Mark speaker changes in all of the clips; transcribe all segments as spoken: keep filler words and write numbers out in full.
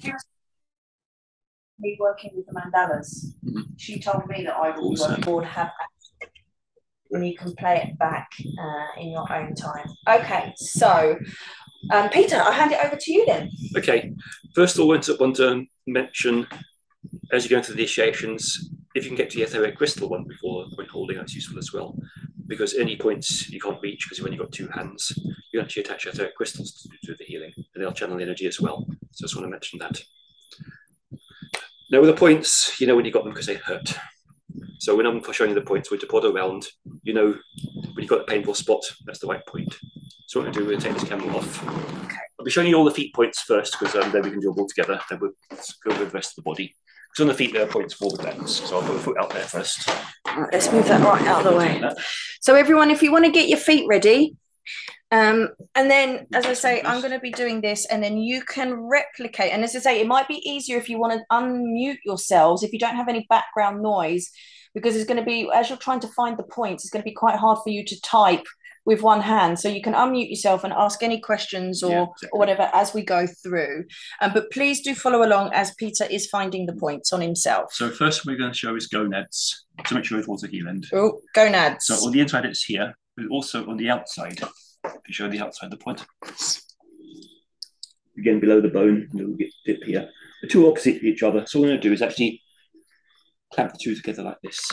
Speaker 1: me working with the mandalas. Mm-hmm. She told me that I would awesome. Work would have and you can play it back uh, in your own time. Okay, so um, Peter, I'll hand it over to you then.
Speaker 2: Okay, first of all, I want to mention, as you go into the initiations, if you can get to the etheric crystal one before point holding, that's useful as well. Because any points you can't reach because you've only got two hands, you actually attach etheric crystals to do the healing, and they'll channel energy as well. So I just want to mention that. Now with the points, you know when you got them because they hurt. So when I'm showing you the points with the pod around, you know when you've got a painful spot, that's the right point. So what I'm going to do is take this camera off. Okay. I'll be showing you all the feet points first because um, then we can do them all together. Then we'll go with the rest of the body. Because on the feet there are points for the glands. So I'll put the foot out there first.
Speaker 1: Right, let's move that right out of the way. So everyone, if you want to get your feet ready, um, and then, as I say, I'm going to be doing this, and then you can replicate. And as I say, it might be easier if you want to unmute yourselves, if you don't have any background noise, because it's going to be, as you're trying to find the points, it's going to be quite hard for you to type with one hand. So you can unmute yourself and ask any questions or, yeah, exactly. or whatever as we go through. Um, but please do follow along as Peter is finding the points on himself.
Speaker 2: So first we're going to show is gonads. So make sure it towards the heel end.
Speaker 1: Oh, gonads.
Speaker 2: So on the inside it's here, but also on the outside. If you show the outside the point. Again, below the bone, a little bit dip here. The two opposite each other. So what we're going to do is actually clamp the two together like this.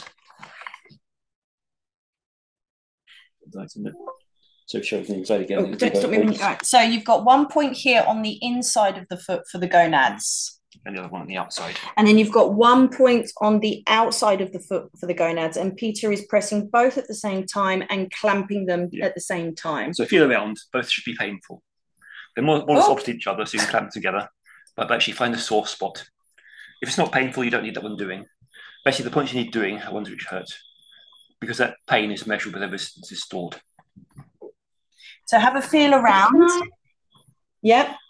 Speaker 2: So show it inside again.
Speaker 1: Oh, don't stop moving. Right. So you've got one point here on the inside of the foot for the gonads.
Speaker 2: And the other one on the outside.
Speaker 1: And then you've got one point on the outside of the foot for the gonads. And Peter is pressing both at the same time and clamping them yeah. at the same time.
Speaker 2: So feel around, both should be painful. They're more, more oh. opposite each other, so you can clamp them together. But actually find a sore spot. If it's not painful, you don't need that one doing. Basically, the points you need doing are ones which hurt. Because that pain is measurable, the resistance is stored.
Speaker 1: So have a feel around. Yep.
Speaker 3: Can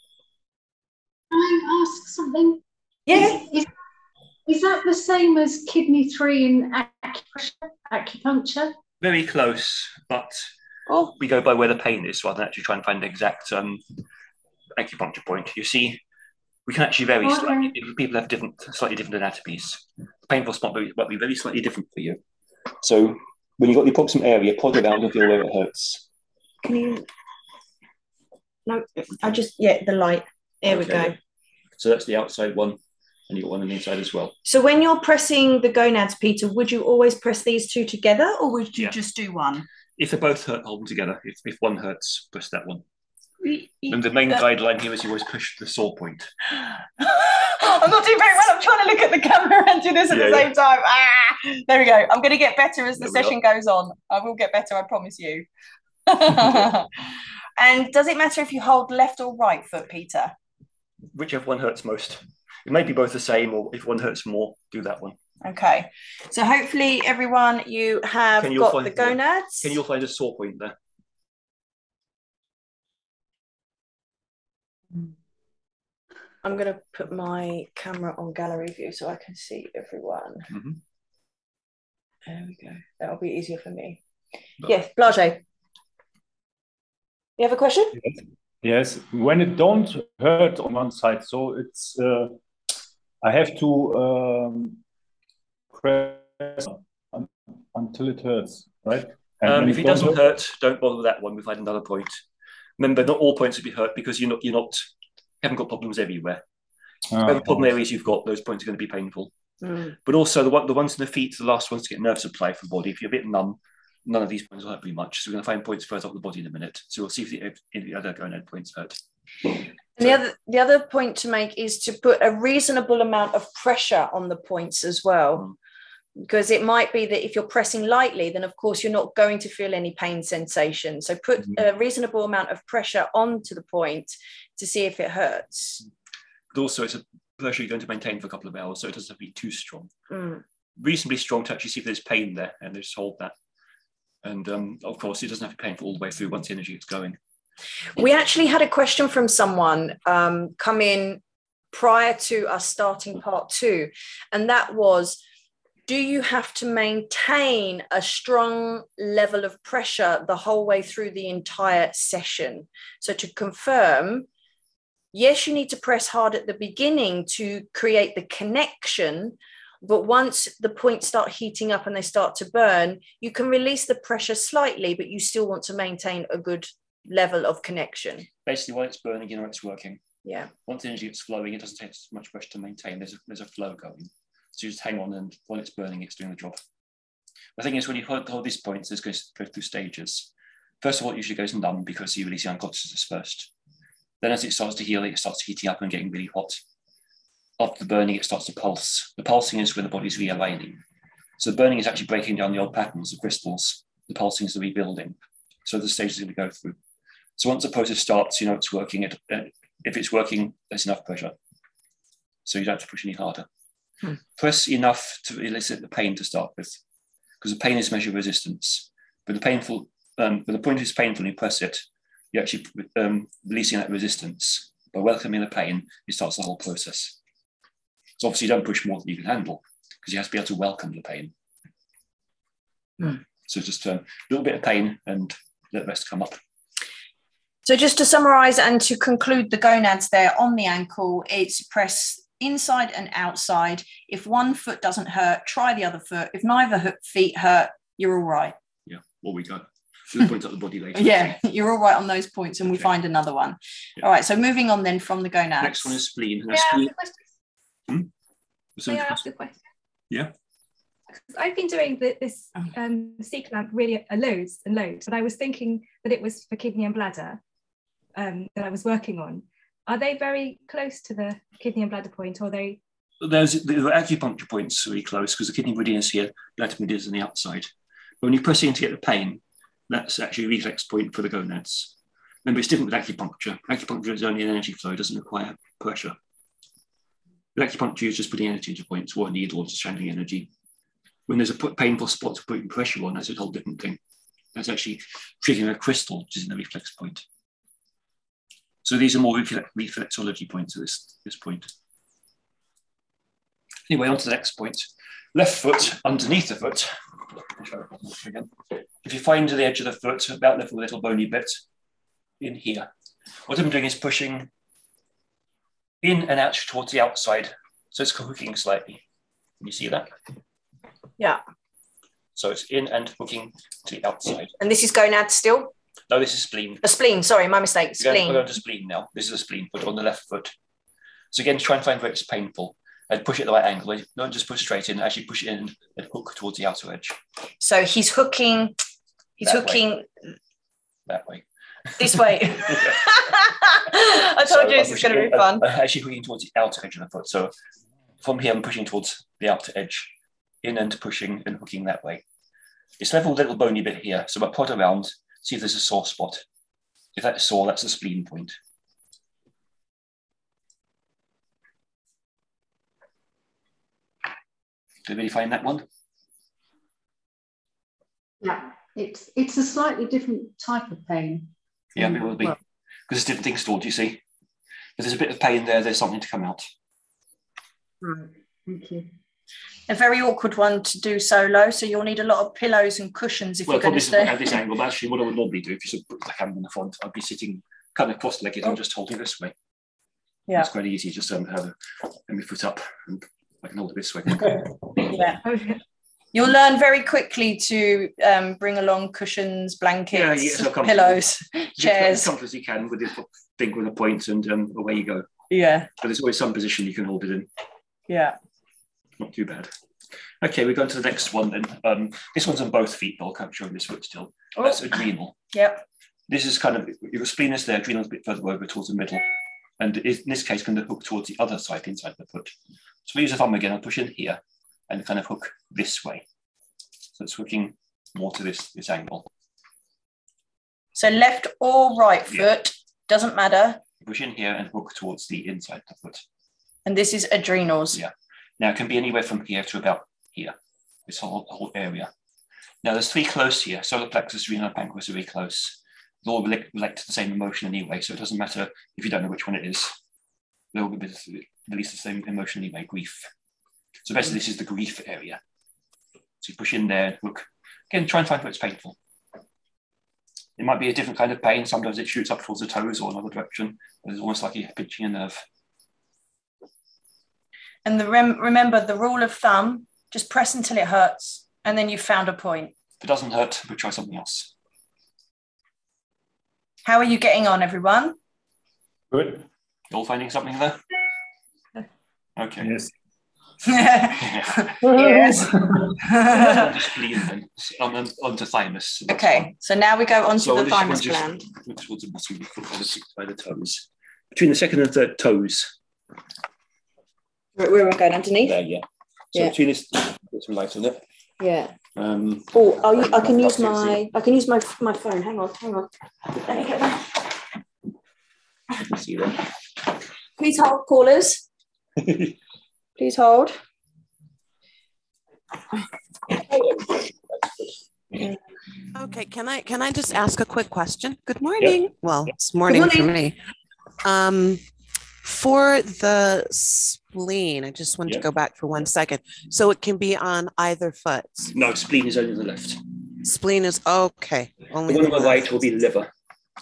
Speaker 3: I ask something?
Speaker 1: Yeah.
Speaker 3: Is, is, is that the same as kidney three in acupressure, acupuncture?
Speaker 2: Very close, but
Speaker 1: oh.
Speaker 2: we go by where the pain is rather than actually try and find the exact um, acupuncture point. You see, we can actually vary okay. slightly. People have different, slightly different anatomies. The painful spot might be very slightly different for you. So when you've got the approximate area, prod around and feel where it hurts.
Speaker 1: Can you? No, I just, yeah, the light. There okay. we go.
Speaker 2: So that's the outside one, and you've got one on the inside as well.
Speaker 1: So when you're pressing the gonads, Peter, would you always press these two together, or would you yeah. just do one?
Speaker 2: If they both hurt, hold them together. If, if one hurts, press that one. And the main uh, guideline here is you always push the sore point.
Speaker 1: I'm not doing very well. I'm trying to look at the camera and do this at yeah, the same yeah. time. Ah, there we go. I'm going to get better as the there session goes on. I will get better, I promise you. And does it matter if you hold left or right foot, Peter?
Speaker 2: Whichever one hurts most. It may be both the same, or if one hurts more, do that one.
Speaker 1: Okay. So hopefully, everyone, you have you got the gonads.
Speaker 2: Can you find a sore point there?
Speaker 1: I'm going to put my camera on gallery view so I can see everyone.
Speaker 2: Mm-hmm.
Speaker 1: There we go. That'll be easier for me. But, yes, Blage. You have a question?
Speaker 4: Yes. Yes. When it don't hurt on one side, so it's uh, I have to um, press until it hurts, right?
Speaker 2: Um, if it doesn't hurt, hurt, don't bother with that one. We've had another point. Remember, not all points will be hurt because you're not you're not haven't got problems everywhere. Oh, Every problem areas you've got, those points are going to be painful.
Speaker 1: Mm.
Speaker 2: But also the one the ones in the feet, the last ones to get nerve supply for the body. If you're a bit numb, none of these points will hurt very much. So we're going to find points further up the body in a minute. So we'll see if the, if the other gonad points hurt.
Speaker 1: And so, the other the other point to make is to put a reasonable amount of pressure on the points as well. Mm. Because it might be that if you're pressing lightly, then of course you're not going to feel any pain sensation. So put mm-hmm. a reasonable amount of pressure onto the point to see if it hurts.
Speaker 2: But also it's a pressure you're going to maintain for a couple of hours, so it doesn't have to be too strong.
Speaker 1: Mm.
Speaker 2: Reasonably strong to actually see if there's pain there, and just hold that. And um, of course, it doesn't have to be painful all the way through once the energy is going.
Speaker 1: We actually had a question from someone um, come in prior to us starting part two, and that was, do you have to maintain a strong level of pressure the whole way through the entire session? So to confirm, yes, you need to press hard at the beginning to create the connection, but once the points start heating up and they start to burn, you can release the pressure slightly, but you still want to maintain a good level of connection.
Speaker 2: Basically, while it's burning, you know it's working.
Speaker 1: Yeah.
Speaker 2: Once the energy gets flowing, it doesn't take so much pressure to maintain. There's a, there's a flow going. So you just hang on, and while it's burning, it's doing the job. The thing is, when you hold, hold these points, this goes go through stages. First of all, it usually goes numb because you release the unconsciousness first. Then as it starts to heal, it starts heating up and getting really hot. After the burning, it starts to pulse. The pulsing is when the body's realigning. So the burning is actually breaking down the old patterns of crystals. The pulsing is the rebuilding. So the stage is going to go through. So once the process starts, you know it's working. It, uh, if it's working, there's enough pressure. So you don't have to push any harder. Hmm. Press enough to elicit the pain to start with, because the pain is measured resistance. But the painful, um, but the point is painful, you press it, you're actually um, releasing that resistance. By welcoming the pain, it starts the whole process. So obviously you don't push more than you can handle, because you have to be able to welcome the pain. Hmm. So just a little bit of pain and let the rest come up.
Speaker 1: So just to summarize and to conclude the gonads there on the ankle, it's press inside and outside. If one foot doesn't hurt, try the other foot. If neither feet hurt, you're all right.
Speaker 2: Yeah, well, we go. We'll point up the body later.
Speaker 1: Yeah, you're all right on those points, and we okay. find another one. Yeah. All right, so moving on then from the gonads.
Speaker 2: Next one is spleen.
Speaker 5: May I ask a question?
Speaker 2: Hmm?
Speaker 5: May I ask a question?
Speaker 2: Yeah.
Speaker 5: I've been doing the, this um, C-clamp really uh, loads and loads, but I was thinking that it was for kidney and bladder um, that I was working on. Are they very close to the kidney and bladder point, or are they?
Speaker 2: There's the acupuncture points really close because the kidney meridian is here, bladder meridian is on the outside. But when you press in to get the pain, that's actually a reflex point for the gonads. Remember, it's different with acupuncture. Acupuncture is only an energy flow; it doesn't require pressure. With acupuncture, is just putting energy into points, or a needle, or just channeling energy. When there's a painful spot to put pressure on, that's a whole different thing. That's actually triggering a crystal, which is in the reflex point. So these are more reflexology points at this, this point. Anyway, on to the next point. Left foot underneath the foot. If you find the edge of the foot, about level a little bony bit in here. What I'm doing is pushing in and out towards the outside. So it's hooking slightly. Can you see that?
Speaker 1: Yeah.
Speaker 2: So it's in and hooking to the outside.
Speaker 1: And this is gonad still?
Speaker 2: No, this is spleen.
Speaker 1: A spleen, sorry, my mistake. Spleen.
Speaker 2: We're going to spleen now. This is a spleen foot on the left foot. So again, try and find where it's painful and push it at the right angle. Don't just push straight in, actually push it in and hook towards the outer edge.
Speaker 1: So he's hooking, he's
Speaker 2: that
Speaker 1: hooking
Speaker 2: way. that way.
Speaker 1: This way. I told so you this is going to be fun.
Speaker 2: I'm actually hooking towards the outer edge of the foot. So from here, I'm pushing towards the outer edge, in and pushing and hooking that way. It's level a little bony bit here. So I prod around, see if there's a sore spot. If that's sore, that's the spleen point. Did anybody find that one?
Speaker 3: Yeah, it's it's a slightly different type of pain.
Speaker 2: Yeah, it will be. Because there's different things stored, you see. If there's a bit of pain there, there's something to come out.
Speaker 3: Right, thank you.
Speaker 1: A very awkward one to do solo, so you'll need a lot of pillows and cushions if
Speaker 2: well,
Speaker 1: you're going to stay.
Speaker 2: At this angle, but actually what I would normally do, if you sort of put the camera in the front, I'd be sitting kind of cross-legged and just holding this way. Yeah. It's quite easy, just um, have a, have my foot up and I can hold it this way.
Speaker 1: Yeah. You'll learn very quickly to um, bring along cushions, blankets, yeah, yeah, so pillows, chairs.
Speaker 2: As comfortable as you can with your finger on a point and um, away you go.
Speaker 1: Yeah.
Speaker 2: But there's always some position you can hold it in.
Speaker 1: Yeah.
Speaker 2: Not too bad. Okay, we go on to the next one then. Um, this one's on both feet, but I'll capture on this foot still. Oh. That's adrenal.
Speaker 1: Yep.
Speaker 2: This is kind of, your spleen is there, adrenal's a bit further over towards the middle. And in this case, going to hook towards the other side, inside the foot. So we use a thumb again, I'll push in here and kind of hook this way. So it's hooking more to this, this angle.
Speaker 1: So left or right foot, yeah. Doesn't matter.
Speaker 2: Push in here and hook towards the inside of the foot.
Speaker 1: And this is adrenals.
Speaker 2: Yeah. Now it can be anywhere from here to about here, this whole, whole area. Now there's three close here. Solar plexus, renal, pancreas are very close. They all relate, relate to the same emotion anyway, so it doesn't matter if you don't know which one it is. They all release the same emotion anyway, grief. So basically this is the grief area. So you push in there, hook. Again, try and find where it's painful. It might be a different kind of pain. Sometimes it shoots up towards the toes or another direction. It's almost like you're pinching a nerve.
Speaker 1: And the rem- remember the rule of thumb, just press until it hurts, and then you've found a point.
Speaker 2: If it doesn't hurt, we'll try something else.
Speaker 1: How are you getting on, everyone?
Speaker 4: Good.
Speaker 2: You all finding something there? Okay.
Speaker 4: Yes.
Speaker 1: Yes.
Speaker 2: Just spleen then, on, on, onto thymus.
Speaker 1: Okay, so now we go on
Speaker 2: So
Speaker 1: to
Speaker 2: I'll
Speaker 1: the
Speaker 2: just-
Speaker 1: thymus
Speaker 2: I'll just
Speaker 1: gland.
Speaker 2: look towards the bottom of the foot by the, by the toes. Between the second and third toes.
Speaker 1: Where, where am I going? Underneath?
Speaker 2: There, yeah. So
Speaker 1: Yeah.
Speaker 2: between this, put some light on it.
Speaker 1: Yeah.
Speaker 2: Um,
Speaker 1: Oh, I'll, u- I can use
Speaker 2: That's
Speaker 1: my I can use my my phone. Hang on, hang on. Let me get that.
Speaker 2: you can see that.
Speaker 1: Please hold, callers. Please hold.
Speaker 6: Okay, can I can I just ask a quick question? Good morning. Well, it's morning,
Speaker 1: morning.
Speaker 6: for me. Um, for the spleen, I just want
Speaker 2: Yeah.
Speaker 6: to go back for one second. So it can be on either foot.
Speaker 2: No, spleen is only on the left.
Speaker 6: Spleen is okay.
Speaker 2: The
Speaker 6: Only
Speaker 2: one on the
Speaker 6: left.
Speaker 2: right will be liver.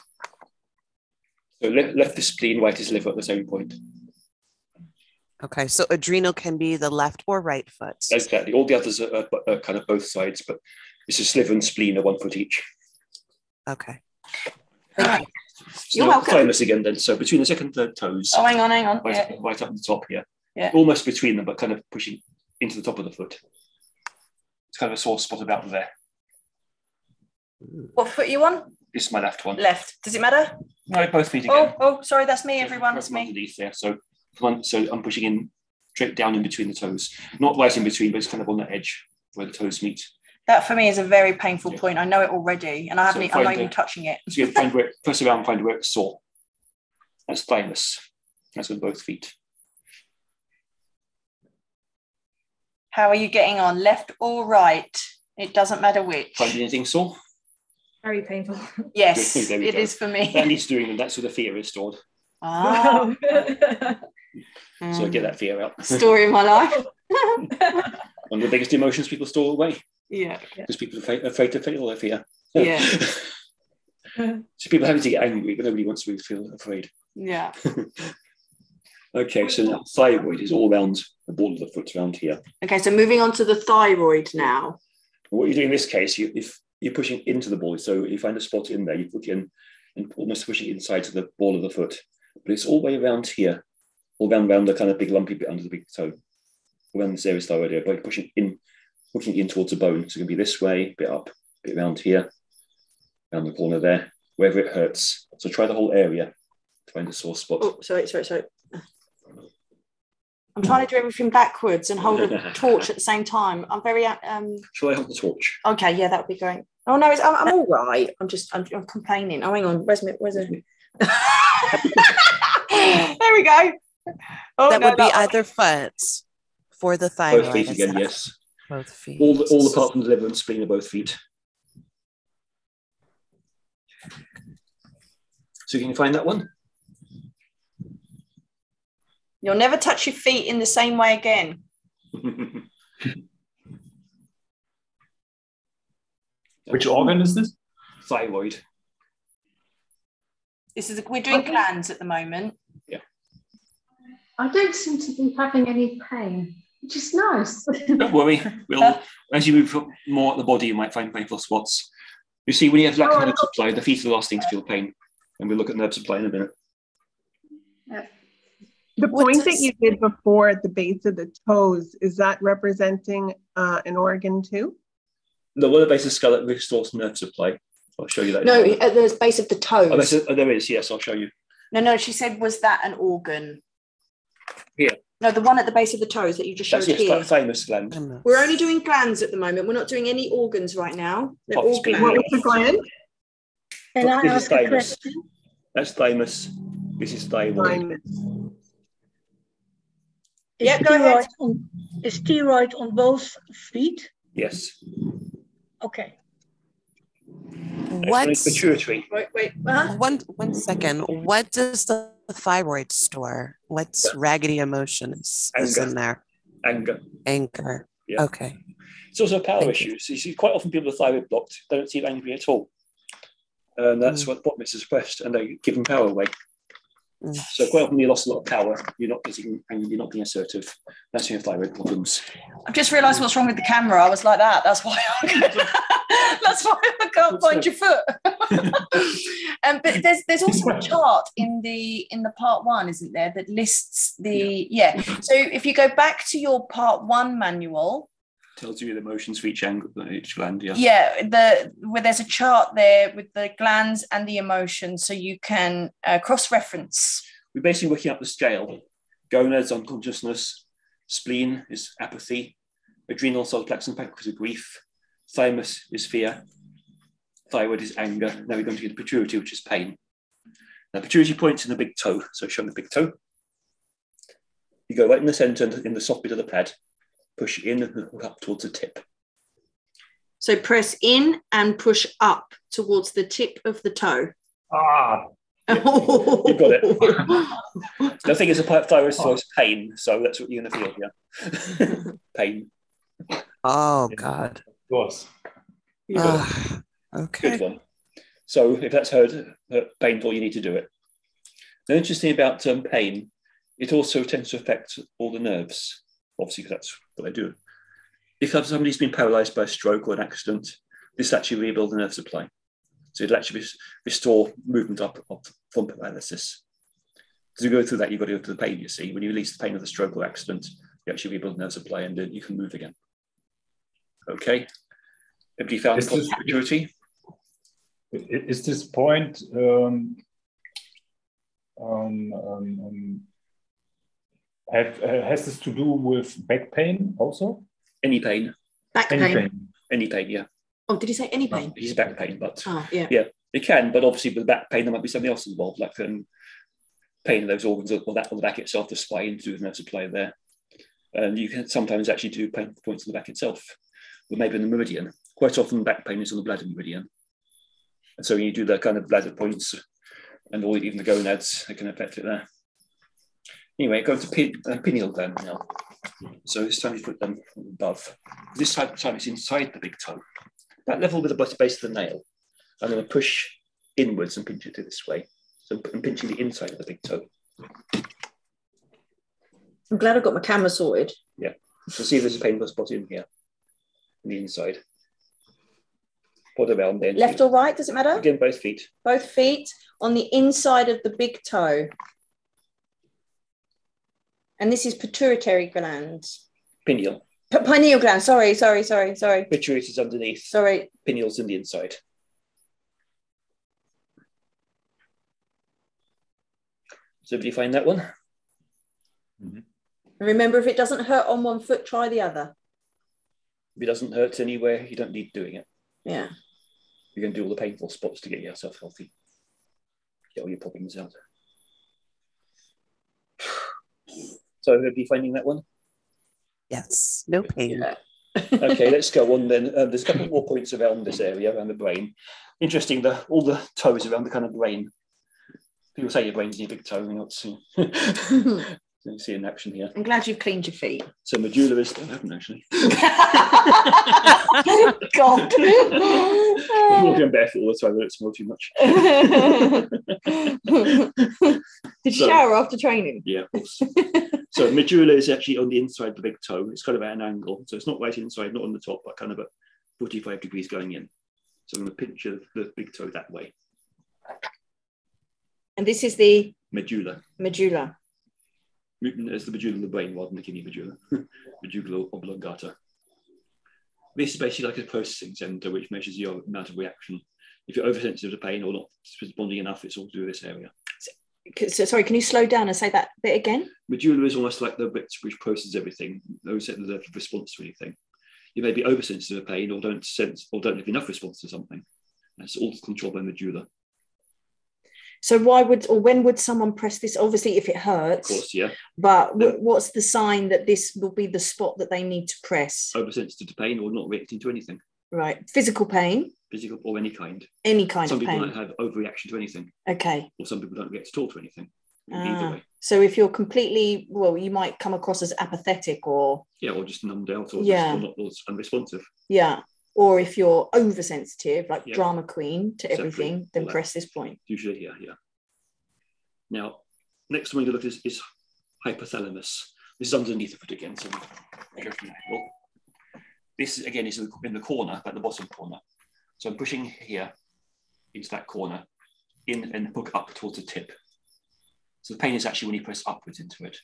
Speaker 2: So left, left is spleen, right is liver at the same point.
Speaker 6: Okay, so adrenal can be the left or right foot.
Speaker 2: Exactly. All the others are, are, are kind of both sides, but this is liver and spleen are one foot each.
Speaker 6: Okay.
Speaker 1: Right.
Speaker 2: So
Speaker 1: You're welcome.
Speaker 2: thymus again then. So between the second and third toes,
Speaker 1: Oh, hang on, hang on.
Speaker 2: right,
Speaker 1: Yeah.
Speaker 2: right up the top here.
Speaker 1: Yeah.
Speaker 2: Almost between them, but kind of pushing into the top of the foot. It's kind of a sore spot about there.
Speaker 1: What foot are you on?
Speaker 2: This is my left one.
Speaker 1: Left. Does it matter?
Speaker 2: No, both feet
Speaker 1: Oh,
Speaker 2: again.
Speaker 1: oh, sorry, that's me, everyone. It's
Speaker 2: From
Speaker 1: me.
Speaker 2: underneath there. So, one, so I'm pushing in straight down in between the toes. Not right in between, but it's kind of on the edge where the toes meet.
Speaker 1: That for me is a very painful
Speaker 2: Yeah.
Speaker 1: point. I know it already, and I haven't.
Speaker 2: So
Speaker 1: e- I'm not
Speaker 2: find
Speaker 1: even
Speaker 2: the-
Speaker 1: touching it.
Speaker 2: So you find where, press around and find where it's sore. That's thymus. That's with both feet.
Speaker 1: How are you getting on? Left or right? It doesn't matter which.
Speaker 2: Find anything sore?
Speaker 5: Very painful.
Speaker 1: Yes,
Speaker 2: There we
Speaker 1: it
Speaker 2: go.
Speaker 1: is for me.
Speaker 2: That needs doing, and that's where the fear is stored.
Speaker 1: Ah,
Speaker 2: So I get that fear out.
Speaker 1: story of my life.
Speaker 2: One of the biggest emotions people store away
Speaker 1: Yeah.
Speaker 2: because people are afraid, afraid to feel their fear.
Speaker 1: Yeah.
Speaker 2: So people having to get angry, but nobody wants to really feel afraid.
Speaker 1: Yeah.
Speaker 2: Okay, so now thyroid is all around the ball of the foot around here.
Speaker 1: Okay, so moving on to the thyroid now.
Speaker 2: And what you do in this case, you, if you're pushing into the ball, so you find a spot in there, you put it in and almost pushing inside to the ball of the foot. But it's all the way around here, all around, around the kind of big lumpy bit under the big toe. Around this area is thyroid area, but you're pushing in, looking in towards the bone. So it's going to be this way, bit up, bit around here, around the corner there, wherever it hurts. So try the whole area to find a sore spot.
Speaker 1: Oh, sorry, sorry, sorry. I'm trying to do everything backwards and hold a torch at the same time. I'm very um.
Speaker 2: Shall I hold the torch?
Speaker 1: Okay, yeah, that would be great. Oh no, it's, I'm, I'm all right. I'm just I'm, I'm complaining. Oh, hang on. Where's me? Where's it? There we go. Oh,
Speaker 6: That
Speaker 1: no,
Speaker 6: would be
Speaker 1: that one.
Speaker 6: either foot for the thyroid.
Speaker 2: Both feet
Speaker 6: is
Speaker 2: again,
Speaker 6: that-
Speaker 2: yes.
Speaker 6: Both feet.
Speaker 2: All, the, all apart from the liver and spleen are both feet. So you can find that one?
Speaker 1: You'll never touch your feet in the same way again.
Speaker 4: Which organ is this?
Speaker 2: Thyroid.
Speaker 1: This is we're doing
Speaker 3: Okay.
Speaker 1: glands at the moment.
Speaker 3: I don't seem to be having any pain, which is nice.
Speaker 2: Don't worry. We'll, as you move more at the body, you might find painful spots. You see, when you have lack of
Speaker 3: Oh,
Speaker 2: nerve supply, the feet are the last thing to feel pain. And we'll look at nerve supply in a minute.
Speaker 7: The
Speaker 6: What
Speaker 7: point that
Speaker 6: does-
Speaker 7: you did before at the base of the toes, is that representing uh, an organ too?
Speaker 2: The lower base of the skull restores nerve supply. I'll show you that.
Speaker 1: No, at the base of the toes.
Speaker 2: Oh, that's a- oh, there is, yes, I'll show you.
Speaker 1: No, no, she said, was that an organ?
Speaker 2: Here.
Speaker 1: No, the one at the base of the toes that you just showed
Speaker 2: That's yes,
Speaker 1: here.
Speaker 2: that thymus gland.
Speaker 6: Goodness.
Speaker 1: We're only doing glands at the moment. We're not doing any organs right now. They're
Speaker 2: Oh,
Speaker 1: all
Speaker 2: spleen.
Speaker 7: What
Speaker 1: glands.
Speaker 7: was the gland?
Speaker 8: Can I
Speaker 2: This is
Speaker 8: ask a
Speaker 2: thymus.
Speaker 8: question?
Speaker 2: That's thymus. This is thyroid.
Speaker 7: Thymus.
Speaker 8: Is
Speaker 1: Yeah, go ahead.
Speaker 8: steroid on- Is steroid on both feet?
Speaker 2: Yes.
Speaker 8: Okay.
Speaker 6: What's
Speaker 2: Pituitary.
Speaker 1: Wait, wait. Huh?
Speaker 6: one one second? What does the thyroid store? What's raggedy emotions is
Speaker 2: Anger.
Speaker 6: in there?
Speaker 2: Anger.
Speaker 6: Anger.
Speaker 2: Yeah.
Speaker 6: Okay.
Speaker 2: It's also a power
Speaker 6: Thank
Speaker 2: issue.
Speaker 6: you.
Speaker 2: So you see quite often people with thyroid blocked don't seem angry at all. And that's
Speaker 6: Mm.
Speaker 2: what bottom is suppressed, and they give them power away.
Speaker 6: Mm.
Speaker 2: So quite often you lost a lot of power, you're not getting, and you're not being assertive. That's your thyroid problems.
Speaker 1: I've just realised what's wrong with the camera. I was like that. That's why I, that's why I can't find your foot. um, but there's there's also a chart in the in the part one, isn't there, that lists the yeah. So if you go back to your part one manual,
Speaker 2: Tells you the motions for each angle, each gland. Yeah.
Speaker 1: yeah, the where there's a chart there with the glands and the emotions, so you can uh, cross-reference.
Speaker 2: We're basically working up the scale. Gonads, unconsciousness. Spleen is apathy. Adrenal, solar plexus, and pancreas is grief. Thymus is fear. Thyroid is anger. Now we're going to get the pituitary, which is pain. Now, pituitary points in the big toe. So show the big toe. You go right in the center, in the soft bit of the pad. Push in and up towards the tip.
Speaker 1: So press in and push up towards the tip of the toe.
Speaker 4: Ah,
Speaker 2: Yeah, you've got it. The thing is, a thyroid is pain, so that's what you're going to feel. Yeah, pain.
Speaker 6: Oh
Speaker 4: Yeah.
Speaker 6: God.
Speaker 4: of course.
Speaker 2: You got it.
Speaker 6: Ah,
Speaker 2: Good
Speaker 6: okay.
Speaker 2: one. So if that's heard, uh, painful, you need to do it. The interesting about um, pain, it also tends to affect all the nerves, obviously, because that's what they do. If somebody's been paralyzed by a stroke or an accident, this actually rebuilds the nerve supply. So it'll actually restore movement up, up from paralysis. To go through that, you've got to go through the pain, you see. When you release the pain of the stroke or accident, you actually rebuild the nerve supply and then you can move again. Okay. Everybody found
Speaker 4: Is this-
Speaker 2: pituitary?
Speaker 4: I- Is this point um, um, um, um, have uh, has this to do with back pain also?
Speaker 2: Any pain,
Speaker 1: Back
Speaker 4: Any
Speaker 1: pain.
Speaker 4: pain.
Speaker 2: any pain, yeah.
Speaker 1: Oh, did he say any pain?
Speaker 2: It's back pain, but
Speaker 1: Oh, yeah.
Speaker 2: yeah, it can. But obviously, with back pain, there might be something else involved, like um, pain in those organs or that on the back itself, the spine, to the nerve supply there. And you can sometimes actually do pain points in the back itself, or maybe in the meridian. Quite often, back pain is on the bladder meridian. And so when you do the kind of bladder points and all, even the gonads, it can affect it there. Anyway, go to pin, uh, pineal gland now. So this time you put them above. This time, time it's inside the big toe. That level with the base of the nail. I'm going to push inwards and pinch it this way. So I'm pinching the inside of the big toe.
Speaker 1: I'm glad I got my camera sorted.
Speaker 2: Yeah. So see if there's a painful spot in here, on the inside. Put it around there.
Speaker 1: Left or right, does it matter?
Speaker 2: Again, both feet.
Speaker 1: Both feet on the inside of the big toe. And this is pituitary gland.
Speaker 2: Pineal.
Speaker 1: P- pineal gland, sorry, sorry, sorry, sorry.
Speaker 2: Pituitary is underneath.
Speaker 1: Sorry.
Speaker 2: Pineal's in the inside. So if you find that one,
Speaker 1: Remember, if it doesn't hurt on one foot, try the other.
Speaker 2: if it doesn't hurt anywhere, you don't need doing it.
Speaker 1: Yeah.
Speaker 2: You can do all the painful spots to get yourself healthy. Get all your problems out. So are you finding that one?
Speaker 6: Yes. No pain.
Speaker 1: Yeah.
Speaker 2: Okay, let's go on then. Uh, there's a couple more points around this area, around the brain. Interesting, the all the toes around the kind of brain. People say your brain's in your big toe, and you're not seeing. So you see in action here.
Speaker 1: I'm glad you've cleaned your feet.
Speaker 2: So medulla is, I haven't actually.
Speaker 1: God.
Speaker 2: I'm walking barefoot all the time, but it's more too much.
Speaker 1: Did you
Speaker 2: So-
Speaker 1: shower after training?
Speaker 2: Yeah, of course. So medulla is actually on the inside of the big toe. It's kind of at an angle. So it's not right inside, not on the top, but kind of at forty-five degrees going in. So I'm going to pinch the the big toe that way.
Speaker 1: And this is the
Speaker 2: Medulla.
Speaker 1: medulla.
Speaker 2: It's the medulla of the brain rather than the kidney medulla. Medulla oblongata. This is basically like a processing center which measures your amount of reaction. If you're oversensitive to pain or not responding enough, it's all to do with this area.
Speaker 1: So, sorry, can you slow down and say that bit again?
Speaker 2: Medulla is almost like the bit which processes everything, no certain level of response to anything. You may be oversensitive to pain or don't sense or don't have enough response to something. That's all controlled by medulla.
Speaker 1: So why would or when would someone press this? Obviously, if it
Speaker 2: Of
Speaker 1: hurts,
Speaker 2: course, yeah.
Speaker 1: but w- what's the sign that this will be the spot that they need to press?
Speaker 2: Oversensitive to pain or not reacting to anything,
Speaker 1: Right. Physical pain,
Speaker 2: physical or any kind.
Speaker 1: any kind
Speaker 2: Some
Speaker 1: of
Speaker 2: people
Speaker 1: pain.
Speaker 2: might have overreaction to anything,
Speaker 1: Okay.
Speaker 2: or some people don't react at all to anything.
Speaker 1: Ah.
Speaker 2: Either way.
Speaker 1: So if you're completely, well, you might come across as apathetic or,
Speaker 2: Yeah, or just numbed out or,
Speaker 1: Yeah.
Speaker 2: just, or not or unresponsive.
Speaker 1: yeah. Or if you're oversensitive, like
Speaker 2: Yeah.
Speaker 1: drama queen to
Speaker 2: Separate,
Speaker 1: everything, then
Speaker 2: all that.
Speaker 1: press this point.
Speaker 2: Usually here, yeah. Now, next one you look at is, is hypothalamus. This is underneath the foot again, so we go from the angle. This again is in the corner, at the bottom corner. So I'm pushing here into that corner, in and hook up towards the tip. So the pain is actually when you press upwards into it.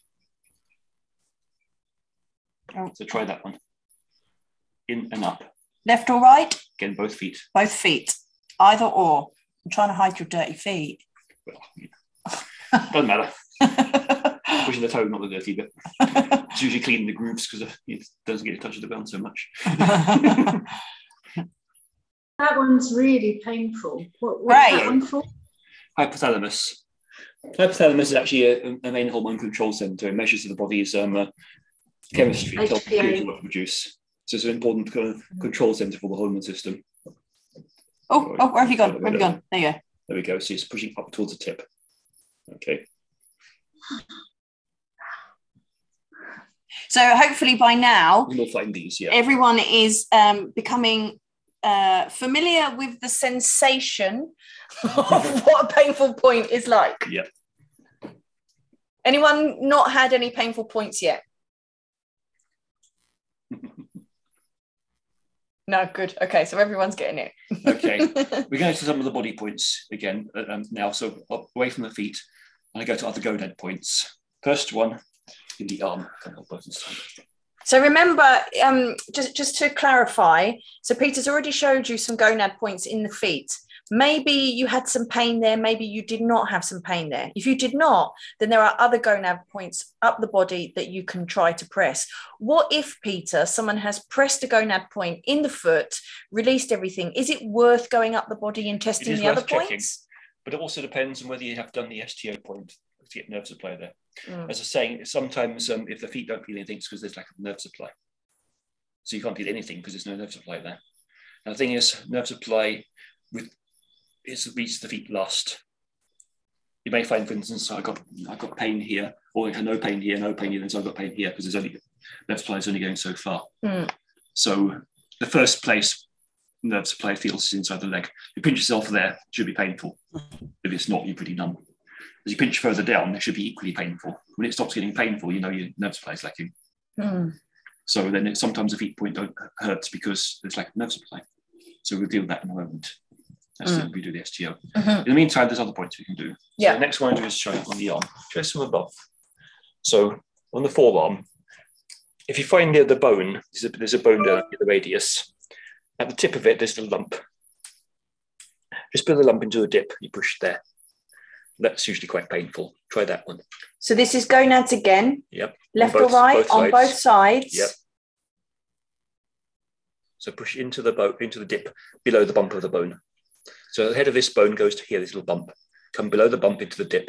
Speaker 1: Oh.
Speaker 2: So try that one. In and up.
Speaker 1: Left or right?
Speaker 2: Again, both feet.
Speaker 1: Both feet. Either or. I'm trying to hide your dirty feet.
Speaker 2: Well, yeah. Doesn't matter. Pushing the toe, not the dirty bit. It's usually cleaning the grooves because it doesn't get in touch with the ground so much.
Speaker 3: That one's really painful. What, what's
Speaker 1: Right.
Speaker 3: that one for?
Speaker 2: Hypothalamus. Hypothalamus is actually a, a main hormone control center. It measures the body's um, uh, chemistry. It tells the
Speaker 3: H P A.
Speaker 2: food what to produce. So it's an important kind of control center for the hormone system.
Speaker 1: Oh, oh, where have you gone? Where have you gone? There you go.
Speaker 2: There we go. So it's pushing up towards the tip. Okay.
Speaker 1: So hopefully by now,
Speaker 2: You'll find these, yeah.
Speaker 1: everyone is um, becoming uh, familiar with the sensation of what a painful point is like.
Speaker 2: Yeah.
Speaker 1: Anyone not had any painful points yet? No, good. Okay, so everyone's getting it.
Speaker 2: Okay. We're going to some of the body points again uh, um, now. So up, away from the feet, and I go to other gonad points. First one in the arm. Can't help both this time.
Speaker 1: So remember, um, just, just to clarify, so Peter's already showed you some gonad points in the feet. Maybe you had some pain there, maybe you did not have some pain there. If you did not, then there are other gonad points up the body that you can try to press. What if, Peter, someone has pressed a gonad point in the foot, released everything? Is it worth going up the body and testing the other
Speaker 2: checking,
Speaker 1: points?
Speaker 2: But it also depends on whether you have done the S T O point to get nerve supply there.
Speaker 1: Mm.
Speaker 2: As I was saying, sometimes um, if the feet don't feel anything, it's because there's lack of nerve supply. So you can't feel anything because there's no nerve supply there. Now the thing is, nerve supply with is reaches the feet last. You may find, for instance, I got I got pain here, or I had no pain here, no pain here, and so I got pain here because there's only nerve supply is only going so far.
Speaker 1: Mm.
Speaker 2: So the first place nerve supply feels is inside the leg. You pinch yourself there, it should be painful. If it's not, you're pretty numb. As you pinch further down, it should be equally painful. When it stops getting painful, you know your nerve supply is lacking.
Speaker 1: Mm.
Speaker 2: So then it, sometimes the feet point don't hurts because there's lack of nerve supply. So we'll deal with that in a moment. As
Speaker 1: Mm.
Speaker 2: soon as we do the S T O.
Speaker 1: Mm-hmm.
Speaker 2: In the meantime, there's other points we can do.
Speaker 1: Yeah.
Speaker 2: So the next one I do is show it on the arm, just from above. So on the forearm, if you find near the bone, there's a, there's a bone there near the radius. At the tip of it, there's a lump. Just put the lump into a dip, you push there. That's usually quite painful. Try that one.
Speaker 1: So this is gonads again.
Speaker 2: Yep.
Speaker 1: Left
Speaker 2: On both-
Speaker 1: or right?
Speaker 2: both
Speaker 1: On
Speaker 2: sides.
Speaker 1: both sides.
Speaker 2: Yep. So push into the bone, into the dip below the bump of the bone. So the head of this bone goes to here, this little bump. Come below the bump into the dip.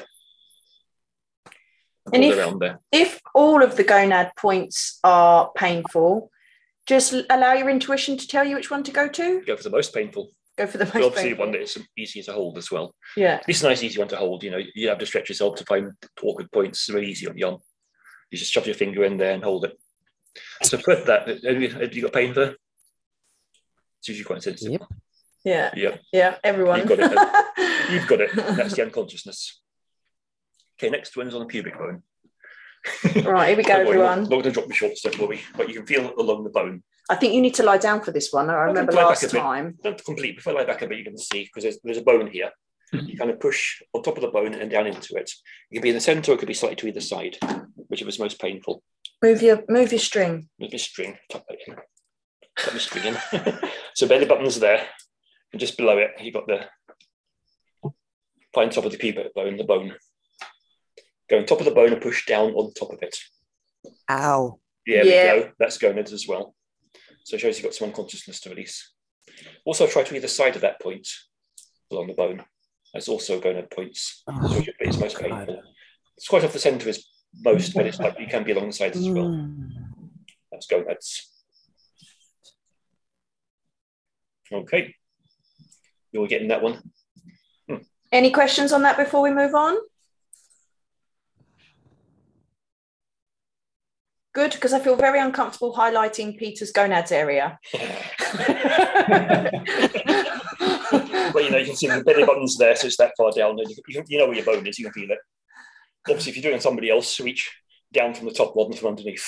Speaker 1: And
Speaker 2: Pull
Speaker 1: if-
Speaker 2: around there.
Speaker 1: If all of the gonad points are painful, just allow your intuition to tell you which one to go to.
Speaker 2: Go for the most painful.
Speaker 1: Go for the most
Speaker 2: But obviously
Speaker 1: painful.
Speaker 2: one that is easier to hold as well.
Speaker 1: Yeah.
Speaker 2: This is a nice, easy one to hold. You know, you have to stretch yourself to find awkward points. It's very easy on the arm. You just shove your finger in there and hold it. So put that. Have you, have you got pain there? It's usually quite sensitive.
Speaker 6: Yep.
Speaker 1: Yeah.
Speaker 2: Yeah.
Speaker 1: Yeah. Everyone.
Speaker 2: You've got it. You've got it. That's the unconsciousness. Okay, next one is on the pubic bone.
Speaker 1: Right, here we go,
Speaker 2: Don't worry,
Speaker 1: everyone.
Speaker 2: Not, not going to drop the short stuff, will we? But you can feel along the bone.
Speaker 1: I think you need to lie down for this one. I remember
Speaker 2: lie back
Speaker 1: last
Speaker 2: a bit.
Speaker 1: time.
Speaker 2: Not complete. Before I lie back a bit, you can see because there's, there's a bone here. You kind of push on top of the bone and down into it. It can be in the centre or it could be slightly to either side, whichever is most painful.
Speaker 1: Move your move your string.
Speaker 2: Move your string, tuck that in. Tuck the string in. So belly button's there, and just below it, you've got the find top of the pubic bone, the bone. Go on top of the bone and push down on top of it.
Speaker 6: Ow.
Speaker 2: Yeah,
Speaker 1: Yeah.
Speaker 2: we go. That's gonads as well. So it shows you've got some unconsciousness to release. Also try to either side of that point along the bone. That's also gonad points. So it's most painful. It's quite off the centre is most, but it's like you can be along the sides as well.
Speaker 6: Mm.
Speaker 2: That's gonads. Okay. You're getting that one.
Speaker 1: Any questions on that before we move on? Good, because I feel very uncomfortable highlighting Peter's gonads area.
Speaker 2: Well, you know, you can see the belly button's there, so it's that far down, and you, you know where your bone is, you can feel it. Obviously, if you're doing it on somebody else, reach down from the top rather than from underneath.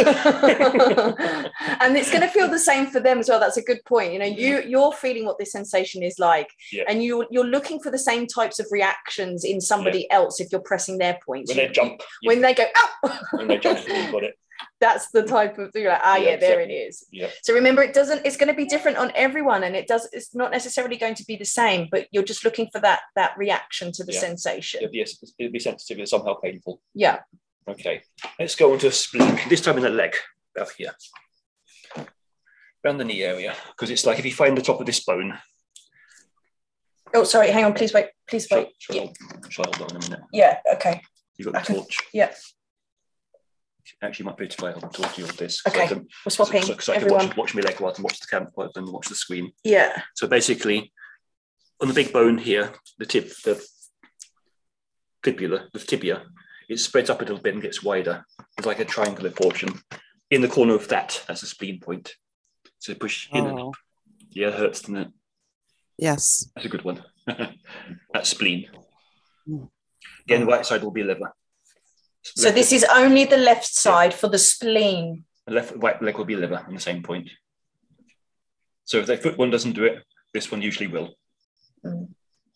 Speaker 1: And it's going to feel the same for them as well. That's a good point. You know, you you're feeling what this sensation is like,
Speaker 2: yeah.
Speaker 1: and you you're looking for the same types of reactions in somebody yeah. else if you're pressing their points.
Speaker 2: When they jump,
Speaker 1: when they go, oh!
Speaker 2: When they jump, you've got it.
Speaker 1: That's the type of thing. Like, ah, yeah, yeah there exactly. it is.
Speaker 2: Yeah.
Speaker 1: So remember, it doesn't. It's going to be different on everyone, and it does. It's not necessarily going to be the same, but you're just looking for that that reaction to the
Speaker 2: yeah.
Speaker 1: sensation.
Speaker 2: It'll be, a, it'll be sensitive and somehow painful.
Speaker 1: Yeah.
Speaker 2: Okay. Let's go into a spleen. This time in the leg, about here, around the knee area, because it's like if you find the top of this bone.
Speaker 1: Oh, sorry. Hang on. Please wait. Please wait.
Speaker 2: Shall, shall, yeah. shall I hold on a minute?
Speaker 1: Yeah. Okay.
Speaker 2: You've got the
Speaker 1: can,
Speaker 2: torch.
Speaker 1: Yeah.
Speaker 2: Actually, might be to hold on to you on this.
Speaker 1: Okay,
Speaker 2: can,
Speaker 1: we're swapping.
Speaker 2: So, so I can watch, watch my leg rather than watch the camera, rather than watch the screen.
Speaker 1: Yeah.
Speaker 2: So basically, on the big bone here, the tip, the fibula, the tibia, it spreads up a little bit and gets wider. It's like a triangular portion. In the corner of that, that's a spleen point. So push in oh. and up. Yeah, it hurts, doesn't it?
Speaker 6: Yes.
Speaker 2: That's a good one. That's spleen. Mm. Again, the right side will be liver.
Speaker 1: So left this leg. Is only the left side yeah. for the spleen.
Speaker 2: The left right leg will be liver on the same point. So if the foot one doesn't do it, this one usually will.
Speaker 1: Mm.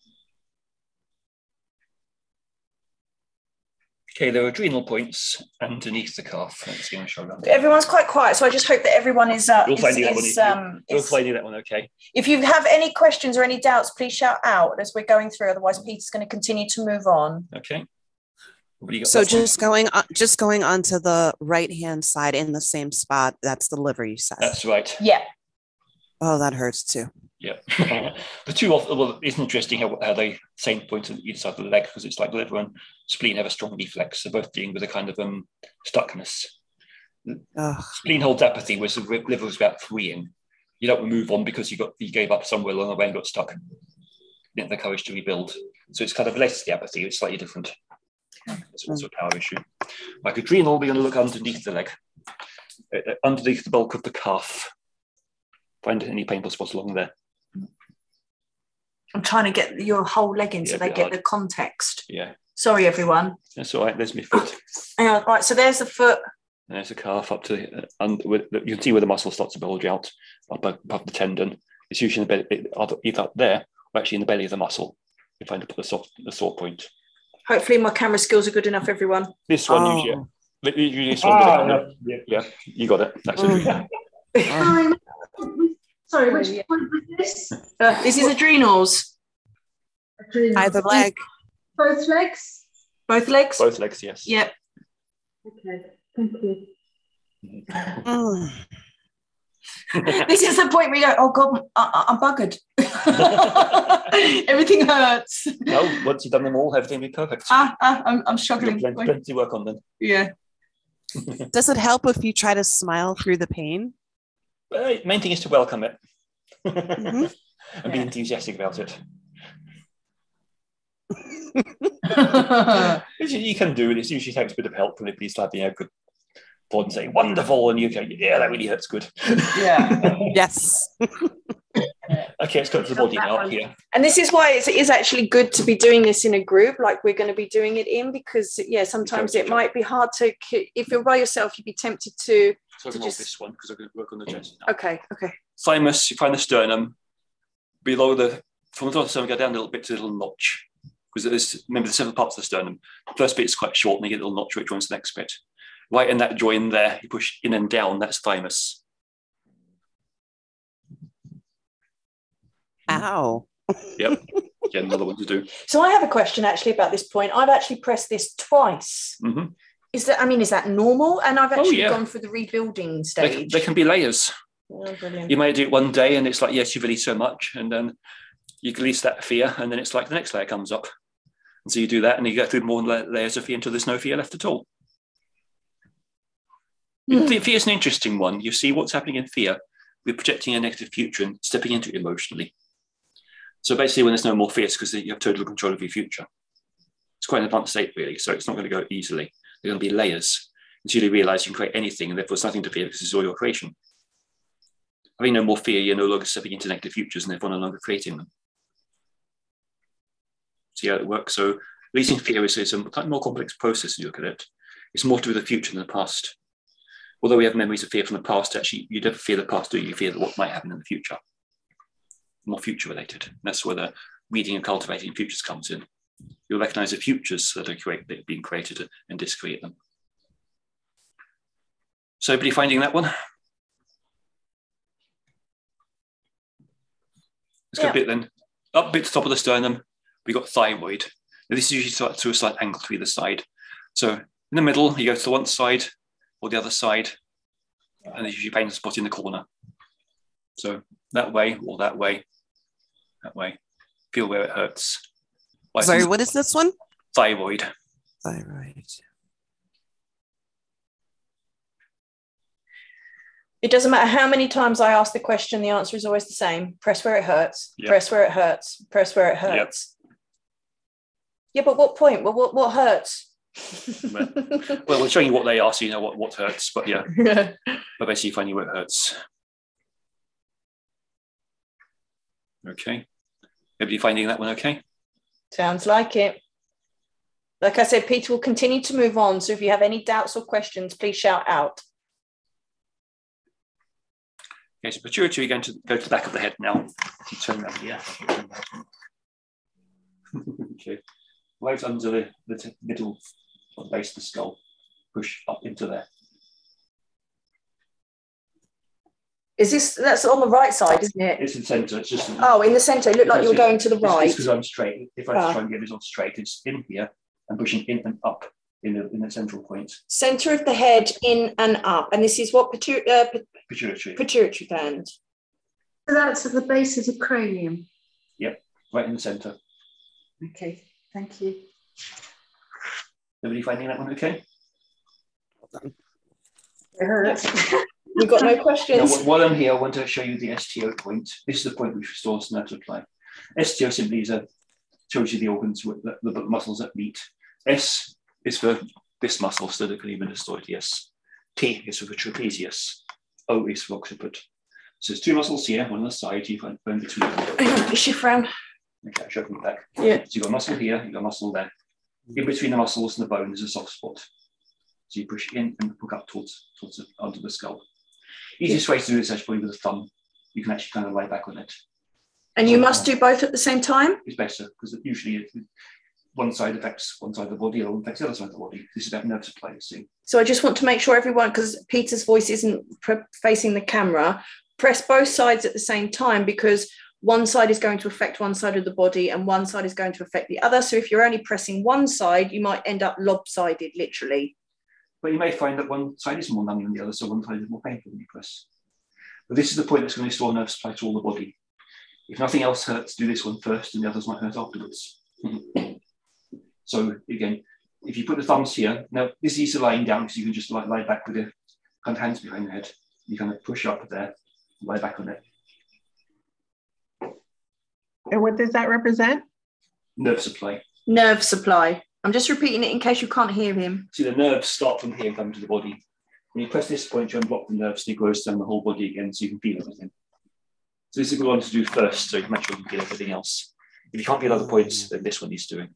Speaker 2: Okay, there are adrenal points underneath the calf. Let's see my shoulder.
Speaker 1: Everyone's quite quiet, so I just hope that everyone is. Uh,
Speaker 2: You'll
Speaker 1: is,
Speaker 2: find that
Speaker 1: is,
Speaker 2: one.
Speaker 1: Um,
Speaker 2: You'll find that one. Okay.
Speaker 1: If you have any questions or any doubts, please shout out as we're going through. Otherwise, Peter's going to continue to move on.
Speaker 2: Okay.
Speaker 6: So just one? going on, just going onto the right hand side in the same spot. That's the liver, you said.
Speaker 2: That's right.
Speaker 1: Yeah.
Speaker 6: Oh, that hurts too.
Speaker 2: Yeah. The two of well, it's interesting how, how they same point on either side of the leg because it's like liver and spleen have a strong reflex. They're both dealing with a kind of um stuckness. Ugh. Spleen holds apathy, whereas the liver is about freeing. You don't move on because you got you gave up somewhere along the way and got stuck. You didn't have the courage to rebuild. So it's kind of less the apathy. It's slightly different. It's also a power issue. Like adrenal, we're going to look underneath the leg, uh, underneath the bulk of the calf. Find any painful spots along there.
Speaker 1: I'm trying to get your whole leg in yeah, so they get hard. The context.
Speaker 2: Yeah.
Speaker 1: Sorry, everyone.
Speaker 2: That's all right. There's my foot.
Speaker 1: Yeah, right. So there's the foot.
Speaker 2: And there's the calf up to, uh, and with, you can see where the muscle starts to bulge out up above the tendon. It's usually in the belly, either up there or actually in the belly of the muscle. You find the, the, soft, the sore point.
Speaker 1: Hopefully my camera skills are good enough, everyone.
Speaker 2: This one, oh. usually. Usually this one ah, yeah. yeah, you got it. That's
Speaker 1: oh.
Speaker 3: it. Sorry, which point was this?
Speaker 1: Uh, this is adrenals.
Speaker 3: adrenals.
Speaker 6: Either leg.
Speaker 3: Both legs?
Speaker 1: Both legs?
Speaker 2: Both legs, yes.
Speaker 1: Yep.
Speaker 3: Okay, thank you.
Speaker 6: Oh.
Speaker 1: This is the point where you go, oh God, I- I'm buggered. Everything hurts.
Speaker 2: No, once you've done them all, everything will be perfect.
Speaker 1: Ah, ah I'm, I'm struggling.
Speaker 2: Plenty, plenty to work on then.
Speaker 1: Yeah.
Speaker 6: Does it help if you try to smile through the pain?
Speaker 2: Uh, main thing is to welcome it
Speaker 6: mm-hmm.
Speaker 2: and
Speaker 1: yeah.
Speaker 2: be enthusiastic about it. You can do it. It usually takes a bit of help from the police having a good pod and say, wonderful, and you go, yeah, that really hurts good.
Speaker 1: Yeah.
Speaker 6: Yes.
Speaker 2: Okay, let's go to the body now here.
Speaker 1: And this is why it's, it is actually good to be doing this in a group like we're going to be doing it in because, yeah, sometimes it might be hard to, if you're by yourself, you'd be tempted to.
Speaker 2: So I can hold this one because I'm going to work on the chest now.
Speaker 1: Okay, okay.
Speaker 2: Thymus, you find the sternum. Below the, from the top of the sternum, go down a little bit to a little notch. Because there's, remember, there's seven parts of the sternum. The first bit is quite short and you get a little notch where it joins the next bit. Right in that join there, you push in and down, that's thymus.
Speaker 6: Ow.
Speaker 2: Yep. Again, another one to do.
Speaker 1: So I have a question actually about this point. I've actually pressed this twice.
Speaker 2: Mm-hmm.
Speaker 1: Is that, I mean, is that normal? And I've actually
Speaker 2: oh, yeah.
Speaker 1: gone through the rebuilding stage.
Speaker 2: They, they can be layers.
Speaker 1: Oh, brilliant.
Speaker 2: You may do it one day and it's like, yes, you've released so much. And then you release that fear and then it's like the next layer comes up. And so you do that and you go through more layers of fear until there's no fear left at all. Mm. Fear is an interesting one. You see what's happening in fear. We're projecting a negative future and stepping into it emotionally. So basically when there's no more fear, it's because you have total control of your future. It's quite an advanced state really, so it's not going to go easily. There are going to be layers until you realise you can create anything and therefore there's nothing to fear because it's all your creation. Having no more fear, you're no longer stepping into negative futures and therefore no longer creating them. See how it works? So releasing fear is, is a more complex process when you look at it. It's more to do with the future than the past. Although we have memories of fear from the past, actually, you don't fear the past, do you? You fear what might happen in the future. More future related. And that's where the reading and cultivating futures comes in. You'll recognize the futures that are, create, that are being created and discreate them. So everybody finding that one? Let's go
Speaker 1: Yeah.
Speaker 2: a bit then. Up a bit to the top of the sternum, we've got thyroid. Now this is usually to a slight angle to either side. So in the middle, you go to the one side or the other side, and there's usually a pain spot in the corner. So that way or that way, that way. Feel where it hurts. Like
Speaker 6: Sorry, what is this one?
Speaker 2: Thyroid.
Speaker 6: Thyroid.
Speaker 1: It doesn't matter how many times I ask the question, the answer is always the same. Press where it hurts,
Speaker 2: Yep.
Speaker 1: press where it hurts, press where it hurts. Yeah, but what point? Well, what, what hurts?
Speaker 2: Well, well, we're showing you what they are, so you know what, what hurts, but yeah. But basically finding where it hurts. Okay. Everybody finding that one okay?
Speaker 1: Sounds like it. Like I said, Peter will continue to move on. So if you have any doubts or questions, please shout out.
Speaker 2: Okay, so pituitary, you're going to go to the back of the head now. You turn that here. Okay. Right under the, the t- middle of the base of the skull. Push up into there.
Speaker 1: Is this, that's on the right side, isn't it?
Speaker 2: It's in the centre. It's just.
Speaker 1: Oh, in the centre. It looked like you were going to the right.
Speaker 2: It's because I'm straight. If I
Speaker 1: Ah.
Speaker 2: try and get this on straight, it's in here and pushing in and up in the in the central point.
Speaker 1: Centre of the head, in and up. And this is what pitu- uh, p-
Speaker 2: Pituitary.
Speaker 1: pituitary gland.
Speaker 3: So that's at the base of the cranium.
Speaker 2: Yep, right in the centre.
Speaker 3: Okay, thank you.
Speaker 2: Nobody finding that one okay?
Speaker 3: It hurts.
Speaker 1: We've got no
Speaker 2: Now,
Speaker 1: questions.
Speaker 2: wh- while I'm here, I want to show you the S T O point. This is the point which restores nerve supply. S T O simply is a shows you the organs, with the, the muscles that meet. S is for this muscle, sternocleidomastoideus. T is for the trapezius. O is for occiput. So there's two muscles here, one on the side, you find bone between them.
Speaker 1: Shift round.
Speaker 2: Okay, I'll show them back.
Speaker 1: Yeah.
Speaker 2: So you've got a muscle here, you've got a muscle there. In between the muscles and the bone is a soft spot. So you push in and hook up towards, towards the, onto the skull. Easiest way to do this is actually with a thumb. You can actually kind of lie back on it.
Speaker 1: And you must do both at the same time?
Speaker 2: It's better because usually it, one side affects one side of the body, or affects the other side of the body. This is about nerve supply, you see.
Speaker 1: So I just want to make sure everyone, because Peter's voice isn't pre- facing the camera, press both sides at the same time, because one side is going to affect one side of the body and one side is going to affect the other. So if you're only pressing one side, you might end up lopsided, literally.
Speaker 2: But you may find that one side is more numbing than the other, so one side is more painful when you press. But this is the point that's going to restore nerve supply to all the body. If nothing else hurts, do this one first and the others might hurt afterwards. So again, if you put the thumbs here, now this is easy lying down because you can just lie, lie back with your kind of hands behind the head. You kind of push up there, lie back on it.
Speaker 7: And what does that represent?
Speaker 2: Nerve supply.
Speaker 1: Nerve supply. I'm just repeating it in case you can't hear him.
Speaker 2: See, the nerves start from here and come to the body. When you press this point, you unblock the nerves, and it goes down the whole body again, so you can feel everything. So this is a good one to do first, so you can make sure you can feel everything else. If you can't feel other points, then this one needs doing.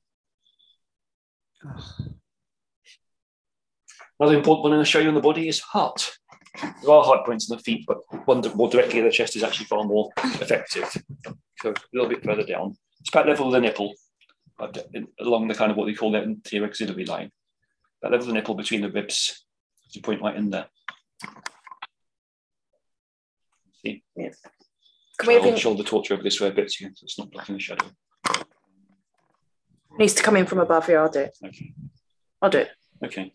Speaker 2: Another important one I'm going to show you on the body is heart. There are heart points in the feet, but one more directly in the chest is actually far more effective. So a little bit further down. It's about level of the nipple, but along the kind of what we call the anterior axillary line. That level of the nipple between the ribs. There's a point right in there. See?
Speaker 1: Yes. Can we have
Speaker 2: I'll
Speaker 1: him-
Speaker 2: shoulder torture over this way a bit so it's not blocking the shadow.
Speaker 1: Needs to come in from above here. I'll do it.
Speaker 2: Okay.
Speaker 1: I'll do it.
Speaker 2: Okay.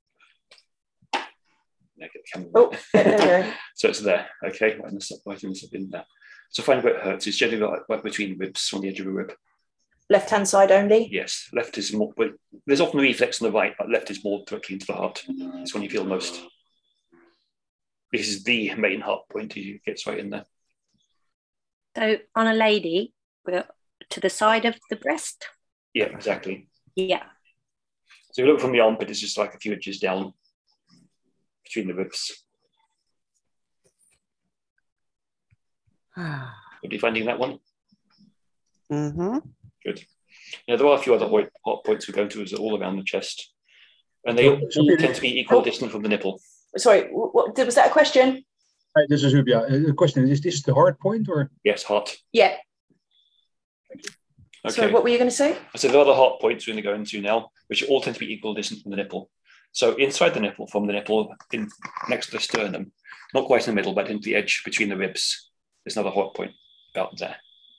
Speaker 2: Yeah, get the camera
Speaker 1: Oh,
Speaker 2: right.
Speaker 1: there we go.
Speaker 2: So it's there, okay, right in the sub, right in the sub in there. So find where it hurts. It's generally right, right between the ribs, on the edge of a rib.
Speaker 1: Left hand side only.
Speaker 2: Yes, left is more, but there's often a reflex on the right, but left is more directly into the heart. It's when you feel most. This is the main heart point. It gets right in there.
Speaker 9: So on a lady, we're to the side of the breast.
Speaker 2: Yeah, exactly.
Speaker 9: Yeah.
Speaker 2: So if you look from the armpit, it's just like a few inches down between the ribs. Are you finding that one?
Speaker 6: Mm-hmm.
Speaker 2: Good. Now, there are a few other hot points we're going to, is all around the chest. And they all tend to be equal distance from the nipple.
Speaker 1: Sorry, what, was that a question?
Speaker 10: Hi, this is Rubia. The question is, is this the hard point or?
Speaker 2: Yes, heart.
Speaker 1: Yeah.
Speaker 10: Thank you.
Speaker 2: Okay.
Speaker 1: So what were you going to say?
Speaker 2: So there are other heart points we're going to go into now, which all tend to be equal distance from the nipple. So inside the nipple, from the nipple, in next to the sternum, not quite in the middle, but into the edge between the ribs, there's another heart point about there.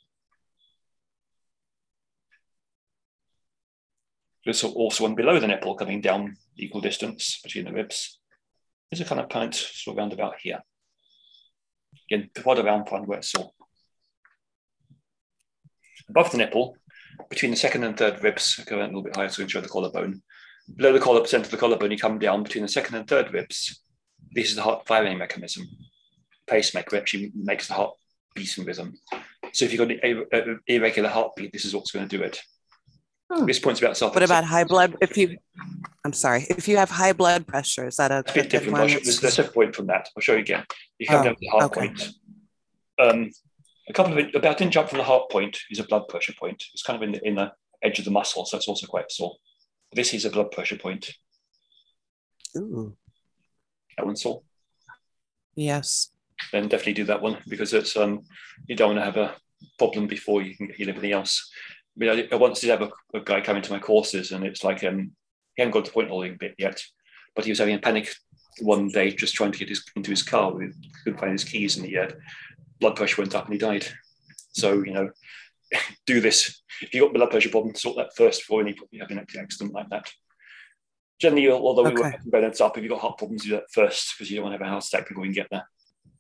Speaker 2: There's also one below the nipple coming down equal distance between the ribs. There's a kind of point sort of round about here. Again, quite around, find where it's sore. Above the nipple, between the second and third ribs, go a little bit higher so we can show the collarbone. Below the collar, center of the collarbone, you come down between the second and third ribs. This is the heart firing mechanism. Pacemaker actually makes the heart beat in rhythm. So if you've got an irregular heartbeat, this is what's going to do it. Hmm. This point's about self.
Speaker 6: What about high blood? If you, I'm sorry, if you have high blood pressure, is that a,
Speaker 2: a bit different? I'll show, there's, there's a point from that. I'll show you again. You come
Speaker 6: oh,
Speaker 2: down to the heart
Speaker 6: okay.
Speaker 2: point. Um, a couple of it, about an inch up from the heart point is a blood pressure point. It's kind of in the, in the edge of the muscle, so it's also quite sore. This is a blood pressure point.
Speaker 6: Ooh.
Speaker 2: That one's sore.
Speaker 6: Yes.
Speaker 2: Then definitely do that one because it's um you don't want to have a problem before you can heal everything else. I mean, I, I once did have a, a guy come into my courses, and it's like um he hadn't got to point holding bit yet, but he was having a panic one day just trying to get his, into his car. We couldn't find his keys, and he had blood pressure went up, and he died. So you know, do this. If you've got blood pressure problem, sort that first before any you have an accident like that. Generally, although we
Speaker 6: okay.
Speaker 2: work balance up, if you've got heart problems, do that first because you don't want to have a heart attack before you can get there.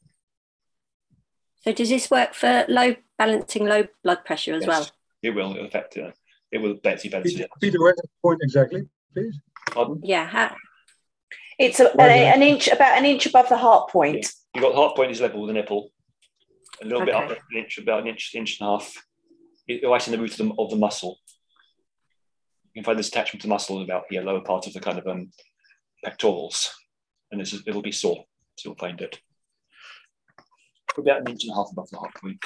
Speaker 9: So does this work for low balancing low blood pressure as yes, well?
Speaker 2: It will. It'll affect it. It will balance it.
Speaker 10: Peter, Peter, where's the point exactly, please?
Speaker 2: Pardon?
Speaker 9: Yeah. How?
Speaker 1: It's a, an, an inch, about an inch above the heart point.
Speaker 2: Yeah. You've got the heart point is level with the nipple. A little
Speaker 9: okay.
Speaker 2: bit up, an inch, about an inch, inch and a half. It's right in the root of the, of the muscle. You can find this attachment to the muscle about here, lower part of the kind of um, pectorals, and this is, it'll be sore, so you'll find it. About an inch and a half above the heart point.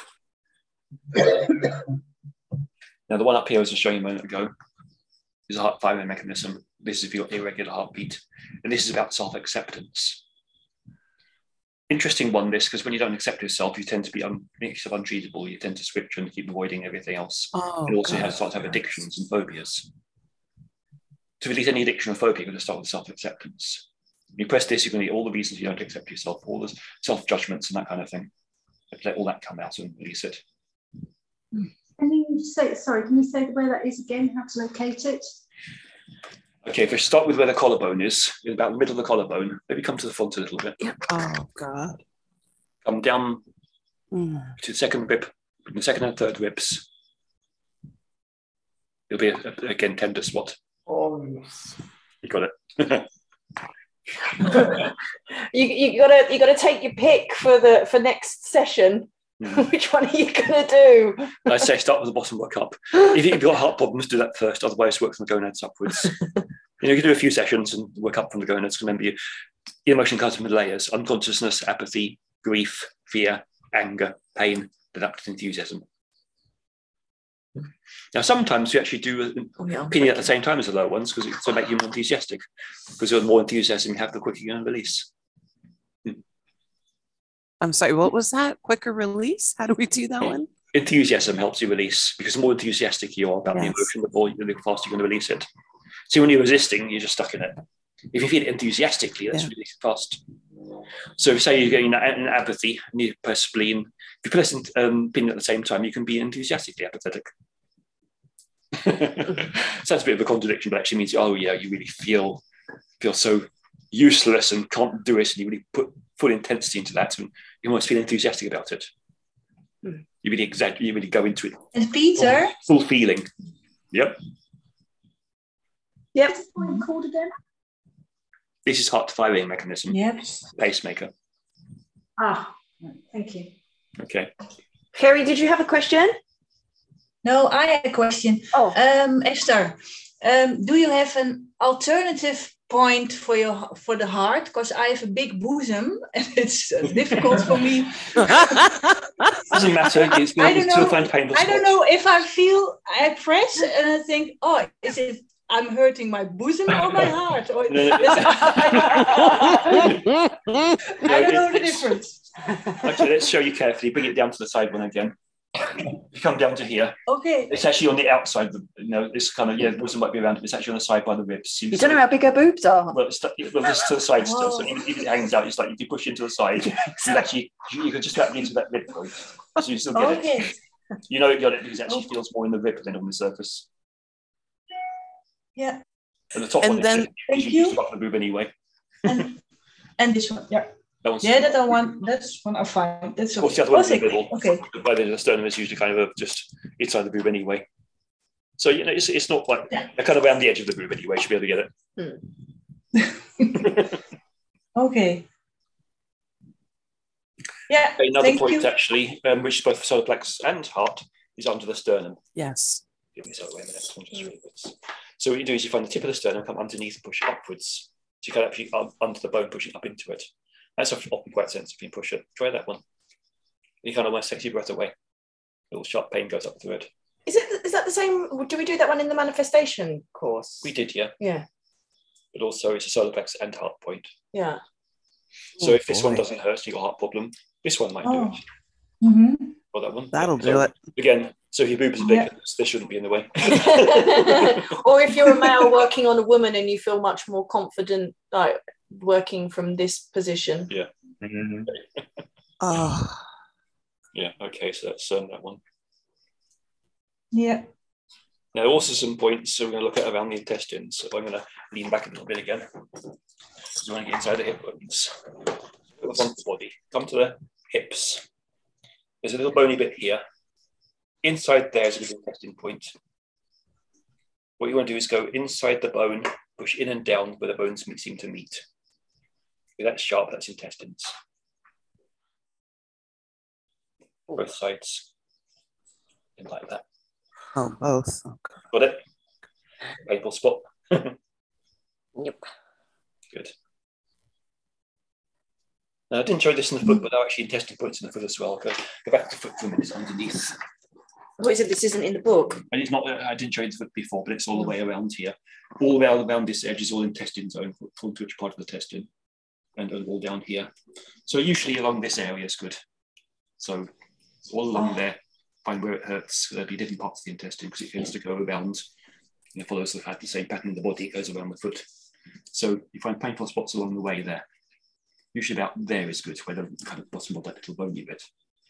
Speaker 2: Now, the one up here, as I was showing you a moment ago, is a heart firing mechanism. This is if you've got irregular heartbeat, and this is about self-acceptance. Interesting one, this, because when you don't accept yourself, you tend to be un- make yourself untreatable. You tend to switch and keep avoiding everything else.
Speaker 6: Oh,
Speaker 2: you also
Speaker 6: God.
Speaker 2: have, start to have addictions and phobias. To release any addiction or phobia, you're going to start with self-acceptance. You press this, you're going to get all the reasons you don't accept yourself, all the self-judgments and that kind of thing. Let all that come out and release it.
Speaker 3: Can you say, sorry, can you say where that is again, how to locate it?
Speaker 2: Okay, if we start with where the collarbone is, in about the middle of the collarbone, maybe come to the front a little bit.
Speaker 6: Oh, God.
Speaker 2: Come down
Speaker 6: mm.
Speaker 2: to the second rib, the second and third ribs. It'll be, a, a, again, tender spot.
Speaker 1: Oh, yes.
Speaker 2: You got it.
Speaker 1: you you gotta you gotta take your pick for the for next session. Mm. Which one are you gonna do?
Speaker 2: I say start with the bottom, work up. If you've got heart problems, do that first. Otherwise, work from the gonads upwards. You know, you can do a few sessions and work up from the gonads. Remember, you, your emotion comes from layers: unconsciousness, apathy, grief, fear, anger, pain, then up to enthusiasm. Now, sometimes we actually do an oh, yeah, opinion at the same time as the lower ones because it's to make you more enthusiastic. Because the more enthusiasm you have, the quicker you're going to release. Hmm.
Speaker 6: I'm sorry, what was that? Quicker release? How do we do that yeah. one?
Speaker 2: Enthusiasm helps you release because the more enthusiastic you are about yes. the emotion, the more the faster you're going to release it. See, when you're resisting, you're just stuck in it. If you feel it enthusiastically, that's yeah. really fast. So if say you're getting an apathy and you press spleen, if you press um, pin at the same time, you can be enthusiastically apathetic. Sounds a bit of a contradiction, but actually means, oh yeah, you really feel feel so useless and can't do it, and you really put full intensity into that, and you almost feel enthusiastic about it. Hmm. You really exa- you really go into it.
Speaker 11: And Peter?
Speaker 2: Full, full feeling. Yep.
Speaker 1: Yep.
Speaker 3: What's the point called again?
Speaker 2: This is heart firing mechanism.
Speaker 11: Yep.
Speaker 2: Pacemaker.
Speaker 3: Ah, thank you.
Speaker 2: Okay.
Speaker 1: Kerry, did you have a question?
Speaker 11: No, I had a question.
Speaker 1: Oh.
Speaker 11: Um, Esther, um, do you have an alternative point for your for the heart because I have a big bosom and it's uh, difficult for me.
Speaker 2: Doesn't matter. It's
Speaker 11: I don't
Speaker 2: still
Speaker 11: know.
Speaker 2: find painful
Speaker 11: I don't
Speaker 2: spots.
Speaker 11: know if I feel I press and I think, oh, is it I'm hurting my bosom or my heart? Or
Speaker 2: No, no,
Speaker 11: I don't know the difference.
Speaker 2: Actually, let's show you carefully. Bring it down to the side one again. You come down to here.
Speaker 11: Okay.
Speaker 2: It's actually on the outside. Of the, you know, this kind of yeah, bosom might be around, but it's actually on the side by the ribs.
Speaker 1: You don't know how big her boobs are.
Speaker 2: Well, it's, well, this is to the side still. So even if it hangs out, it's like if you push into the side, you actually you can just wrap into that rib point, so you still get
Speaker 11: Okay.
Speaker 2: it. You know you got it because it actually feels more in the rib than on the surface.
Speaker 11: Yeah.
Speaker 2: And the top
Speaker 6: And
Speaker 2: one
Speaker 6: then-
Speaker 2: is
Speaker 11: Thank
Speaker 2: usually
Speaker 11: you.
Speaker 2: just above the boob anyway.
Speaker 11: And, and this one, yeah.
Speaker 2: That one's
Speaker 11: Yeah, that I want. That's one I find. That's
Speaker 2: Of course,
Speaker 11: okay.
Speaker 2: the other one's in
Speaker 11: Okay.
Speaker 2: the middle.
Speaker 11: Okay.
Speaker 2: By the sternum is usually kind of just inside the boob anyway. So you know, it's it's not like they're kind of around the edge of the boob anyway. You should be able to get it.
Speaker 11: Okay. Yeah.
Speaker 2: Okay, another
Speaker 11: thank
Speaker 2: point
Speaker 11: you.
Speaker 2: actually, um, which is both for solar plexus and heart, is under the sternum.
Speaker 6: Yes.
Speaker 2: Give me a second, wait a minute. I'm just reading this. So what you do is you find the tip of the sternum, come underneath, and push it upwards. So you can actually um, under the bone, push it up into it. That's often often quite sensitive. You can push it. Try that one. You kind of almost takes your breath away. A little sharp pain goes up through it.
Speaker 1: Is it? Is that the same? Do we do that one in the manifestation course?
Speaker 2: We did, yeah.
Speaker 1: Yeah.
Speaker 2: But also it's a solar plexus and heart point.
Speaker 1: Yeah.
Speaker 2: So
Speaker 6: Oh,
Speaker 2: if this one
Speaker 6: boy.
Speaker 2: doesn't hurt, you've got a heart problem. This one might do
Speaker 11: Oh.
Speaker 2: it.
Speaker 11: Mm-hmm.
Speaker 2: Or that one.
Speaker 6: That'll
Speaker 2: So,
Speaker 6: do it.
Speaker 2: Again, so if your boobs are big,
Speaker 11: Yeah.
Speaker 2: this shouldn't be in the way.
Speaker 1: Or if you're a male working on a woman and you feel much more confident, like working from this position.
Speaker 2: Yeah.
Speaker 6: Oh.
Speaker 2: Yeah, okay, so that's um, that one.
Speaker 11: Yeah.
Speaker 2: Now, also some points, so we're going to look at around the intestines. So I'm going to lean back a little bit again. Because we want to get inside the hip bones. The front of the body. Come to the hips. There's a little bony bit here. Inside there is a little intestine point. What you want to do is go inside the bone, push in and down where the bones seem to meet. If that's sharp, that's intestines. Both sides. And like that.
Speaker 6: Oh, both. Okay.
Speaker 2: Got it? Painful spot.
Speaker 1: Yep.
Speaker 2: Good. Now, I didn't show this in the foot, but there are actually intestine points in the foot as well. Go, go back to the foot for a minute, it's underneath.
Speaker 1: What is it? This isn't in the book.
Speaker 2: And it's not, I didn't show you the foot before, but it's all the way around here. All around, around this edge is all intestine zone, from which part of the intestine, and all down here. So usually along this area is good. So all along
Speaker 11: Oh.
Speaker 2: there, find where it hurts. There'll be different parts of the intestine because it tends to go around. And it follows the, the same pattern in the body. It goes around the foot. So you find painful spots along the way there. Usually about there is good, where the kind of bottom of that little bony bit.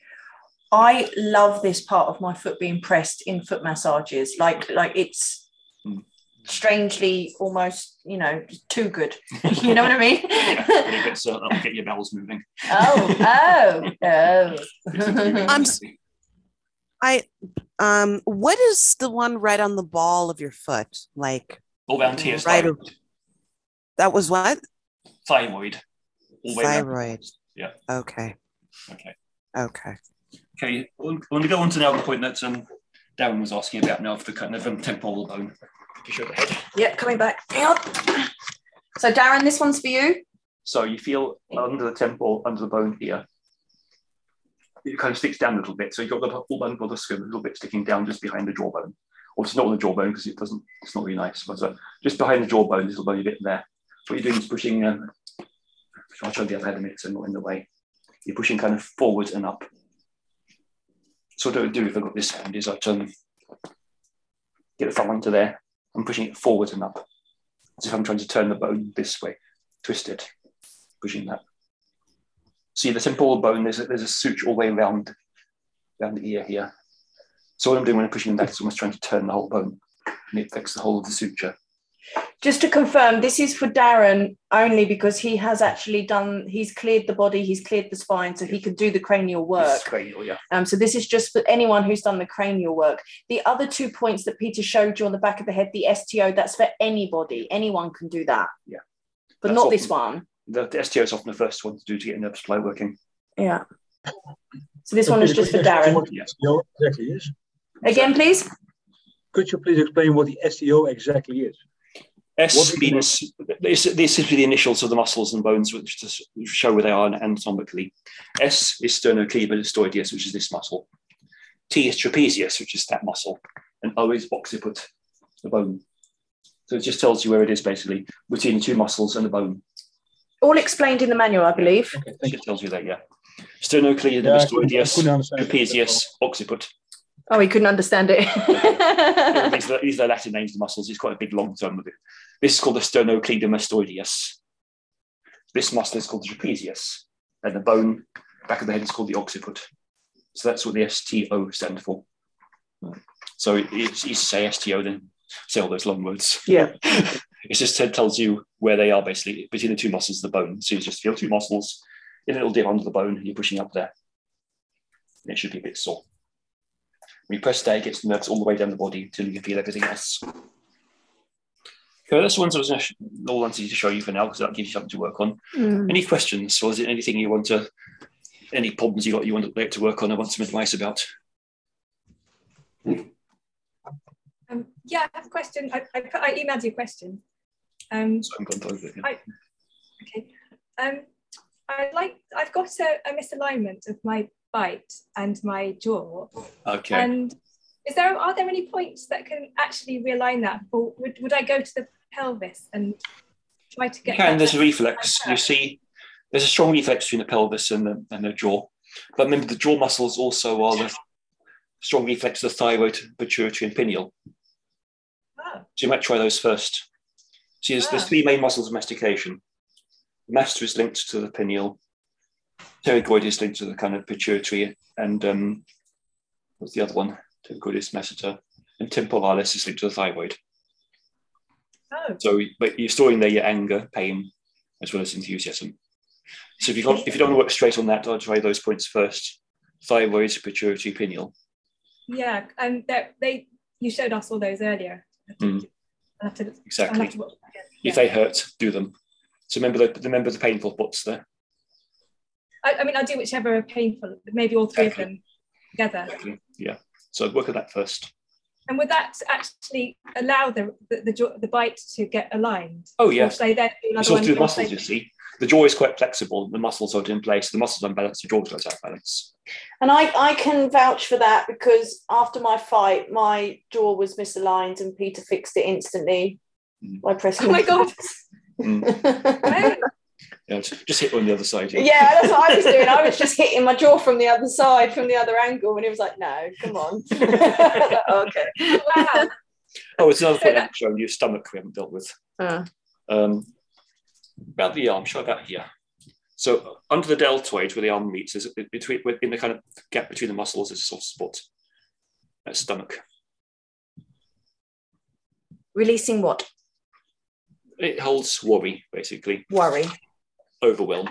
Speaker 1: I love this part of my foot being pressed in foot massages. Like, like it's
Speaker 2: Mm.
Speaker 1: strangely almost, you know, too good. You know what I mean?
Speaker 2: Yeah, when it gets, uh, that'll get your bowels moving.
Speaker 1: Oh, oh, oh.
Speaker 6: I'm s- I um what is the one right on the ball of your foot? Like
Speaker 2: All round here is
Speaker 6: right
Speaker 2: thyroid.
Speaker 6: that was what?
Speaker 2: Thyroid. All the way around.
Speaker 6: Thyroid.
Speaker 2: Yeah.
Speaker 6: Okay.
Speaker 2: Okay.
Speaker 6: Okay.
Speaker 2: Okay. I want to go on to now the point that um, Darren was asking about now for the kind of um, temporal bone. To show the head.
Speaker 1: Yep, coming back. Yep. So Darren, this one's for you.
Speaker 2: So you feel under the temple, under the bone here, it kind of sticks down a little bit. So you've got the whole bone of the skin a little bit sticking down just behind the jawbone. Or it's not on the jawbone because it doesn't, it's not really nice, but uh, just behind the jawbone, little bony bit there. What you're doing is pushing, um, I'll show the other head a minute so I'm not in the way. You're pushing kind of forward and up. So what I would do if I've got this hand is I'd um, get the thumb onto there. I'm pushing it forward and up. As if I'm trying to turn the bone this way, twist it, pushing that. See the temporal bone, there's a, there's a suture all the way around, around the ear here. So what I'm doing when I'm pushing that is almost trying to turn the whole bone, and it affects the whole of the suture.
Speaker 1: Just to confirm, this is for Darren only because he has actually done, he's cleared the body, he's cleared the spine, so he could do the cranial work.
Speaker 2: This is cranial, yeah.
Speaker 1: Um, so this is just for anyone who's done the cranial work. The other two points that Peter showed you on the back of the head, the S T O, that's for anybody. Anyone can do that.
Speaker 2: Yeah.
Speaker 1: But
Speaker 2: That's
Speaker 1: not
Speaker 2: often,
Speaker 1: this one.
Speaker 2: The, the S T O is often the first one to do to get nerve supply working.
Speaker 1: Yeah. So this one is just for Darren.
Speaker 10: What the S T O exactly is?
Speaker 1: Again, please.
Speaker 10: Could you please explain what the S T O exactly is?
Speaker 2: S means this, this is the initials of the muscles and bones, which to show where they are anatomically. S is sternocleidomastoideus, which is this muscle. T is trapezius, which is that muscle, and O is occiput, the bone. So it just tells you where it is basically between the two muscles and the bone.
Speaker 1: All explained in the manual, I believe.
Speaker 2: Okay, I think it tells you that, yeah. Sternocleidomastoideus,
Speaker 10: Yeah,
Speaker 2: trapezius, occiput.
Speaker 1: Oh, he couldn't understand it.
Speaker 2: these, are, these are the Latin names of the muscles. It's quite a big long term of it. This is called the sternocleidomastoideus. This muscle is called the trapezius. And the bone, back of the head, is called the occiput. So that's what the S T O stands for. So it's easy to say S T O, then say all those long words.
Speaker 1: Yeah.
Speaker 2: It just tells you where they are basically between the two muscles of the bone. So you just feel two muscles in a little dip under the bone, and you're pushing up there. And it should be a bit sore. When you press there, it gets the nerves all the way down the body until you can feel everything else. Okay, that's the ones I was all wanted to show you for now, because that gives you something to work on. Mm. Any questions, or is it anything you want to, any problems you got you want to, to work on, I want some advice about?
Speaker 5: Um, yeah, I have a question. I, I, put, I emailed you a question. Um,
Speaker 2: so I'm gone over it, yeah.
Speaker 5: I, okay. Um, I like. I've got a, a misalignment of my bite and my jaw.
Speaker 2: Okay.
Speaker 5: And is there are there any points that can actually realign that, or would, would I go to the pelvis and try to get?
Speaker 2: You can. There's a reflex. You see, there's a strong reflex between the pelvis and the, and the jaw. But remember, the jaw muscles also are the strong reflex of the thyroid, pituitary, and pineal.
Speaker 5: Oh.
Speaker 2: So you might try those first. See, there's, oh. there's three main muscles of mastication. The masseter is linked to the pineal. Pterygoid is linked to the kind of pituitary, and um, what's the other one? Pterygoidis, masseter, and temporalis is linked to the thyroid.
Speaker 5: Oh.
Speaker 2: So, but you're storing there your anger, pain, as well as enthusiasm. So if you got, if you don't want to work straight on that, I'll try those points first: thyroid, pituitary, pineal.
Speaker 5: Yeah, and um, they you showed us all those earlier.
Speaker 2: Mm.
Speaker 5: I'll have to,
Speaker 2: exactly.
Speaker 5: I'll have to watch that again. Yeah.
Speaker 2: If they hurt, do them. So remember the remember the painful spots there.
Speaker 5: I, I mean, I'll do whichever are painful, maybe all three exactly. of them together.
Speaker 2: Exactly. Yeah. So work on that first.
Speaker 5: And would that actually allow the the, the, jaw, the bite to get aligned?
Speaker 2: Oh, yes.
Speaker 5: Or then
Speaker 2: it's all through the muscles, you see. The jaw is quite flexible. The muscles are in place. The muscles are unbalanced. The jaw goes out of balance.
Speaker 1: And I, I can vouch for that, because after my fight, my jaw was misaligned and Peter fixed it instantly mm. by pressing.
Speaker 5: Oh my God.
Speaker 2: mm. Yeah, just hit on the other side.
Speaker 1: Yeah. yeah, that's what I was doing. I was just hitting my jaw from the other side, from the other angle, and he was like, "No, come on." Okay.
Speaker 5: Wow.
Speaker 2: Oh, it's another point I'm showing you. Stomach we haven't dealt with.
Speaker 1: Uh.
Speaker 2: Um, about the arm, show about here. So under the deltoid, where the arm meets, is between in the kind of gap between the muscles, is a soft spot. That's stomach.
Speaker 1: Releasing what?
Speaker 2: It holds worry, basically.
Speaker 1: Worry.
Speaker 2: Overwhelm.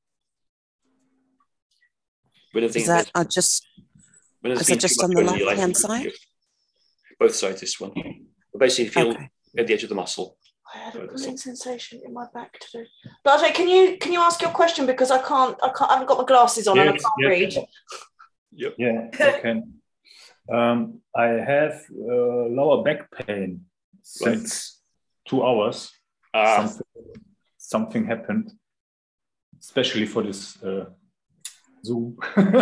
Speaker 6: Is that uh, just, is that just on the left-hand side?
Speaker 2: Both sides, this one. But basically, feel
Speaker 6: okay.
Speaker 2: at the edge of the muscle.
Speaker 1: I had a pulling sensation in my back today. Blase, can you can you ask your question, because I can't I can't I haven't got my glasses on yes, and I can't
Speaker 4: yes.
Speaker 1: read.
Speaker 2: Yep.
Speaker 4: Yeah, I can. Um, I have uh, lower back pain since right. two hours.
Speaker 2: Ah.
Speaker 4: Something, something happened, especially for this uh, Zoom.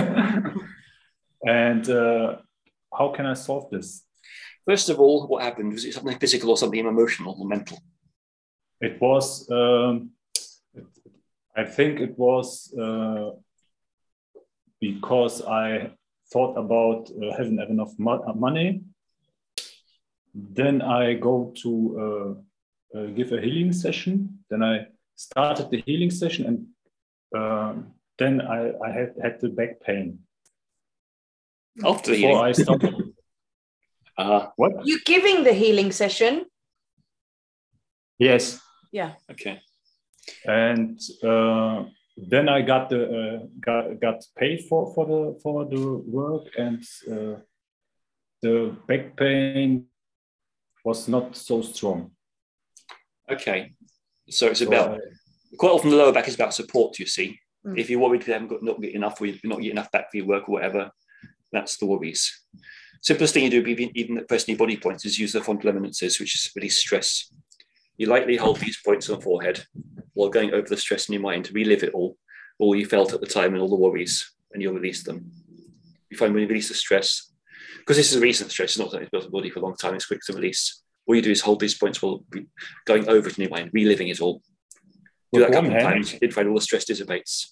Speaker 4: And uh, how can I solve this?
Speaker 2: First of all, what happened? Was it something physical or something emotional or mental?
Speaker 4: It was, um, I think it was uh, because I thought about uh, having enough mo- money. Then I go to uh, uh, give a healing session. Then I started the healing session, and uh, then I, I had, had the back pain.
Speaker 2: After the
Speaker 4: Before
Speaker 2: healing?
Speaker 4: I started.
Speaker 2: Uh,
Speaker 4: what?
Speaker 1: You giving the healing session?
Speaker 4: Yes.
Speaker 1: Yeah.
Speaker 2: Okay.
Speaker 4: And uh, then I got the uh, got got paid for for the for the work, and uh, the back pain was not so strong.
Speaker 2: Okay. So it's
Speaker 4: So
Speaker 2: about
Speaker 4: I,
Speaker 2: quite often the lower back is about support. You see,
Speaker 1: Mm.
Speaker 2: if you're worried you haven't got not get enough, or you're not get enough back for your work or whatever, that's the worries. Simplest thing you do, even, even at pressing your body points, is use the frontal eminences, which is release stress. You lightly hold these points on the forehead while going over the stress in your mind, relive it all, all you felt at the time and all the worries, and you'll release them. You find when you release the stress, because this is a recent stress, it's not something that's built in the body for a long time, it's quick to release. All you do is hold these points while going over it in your mind, reliving it all. Do that a couple of times, you'd find all the stress dissipates.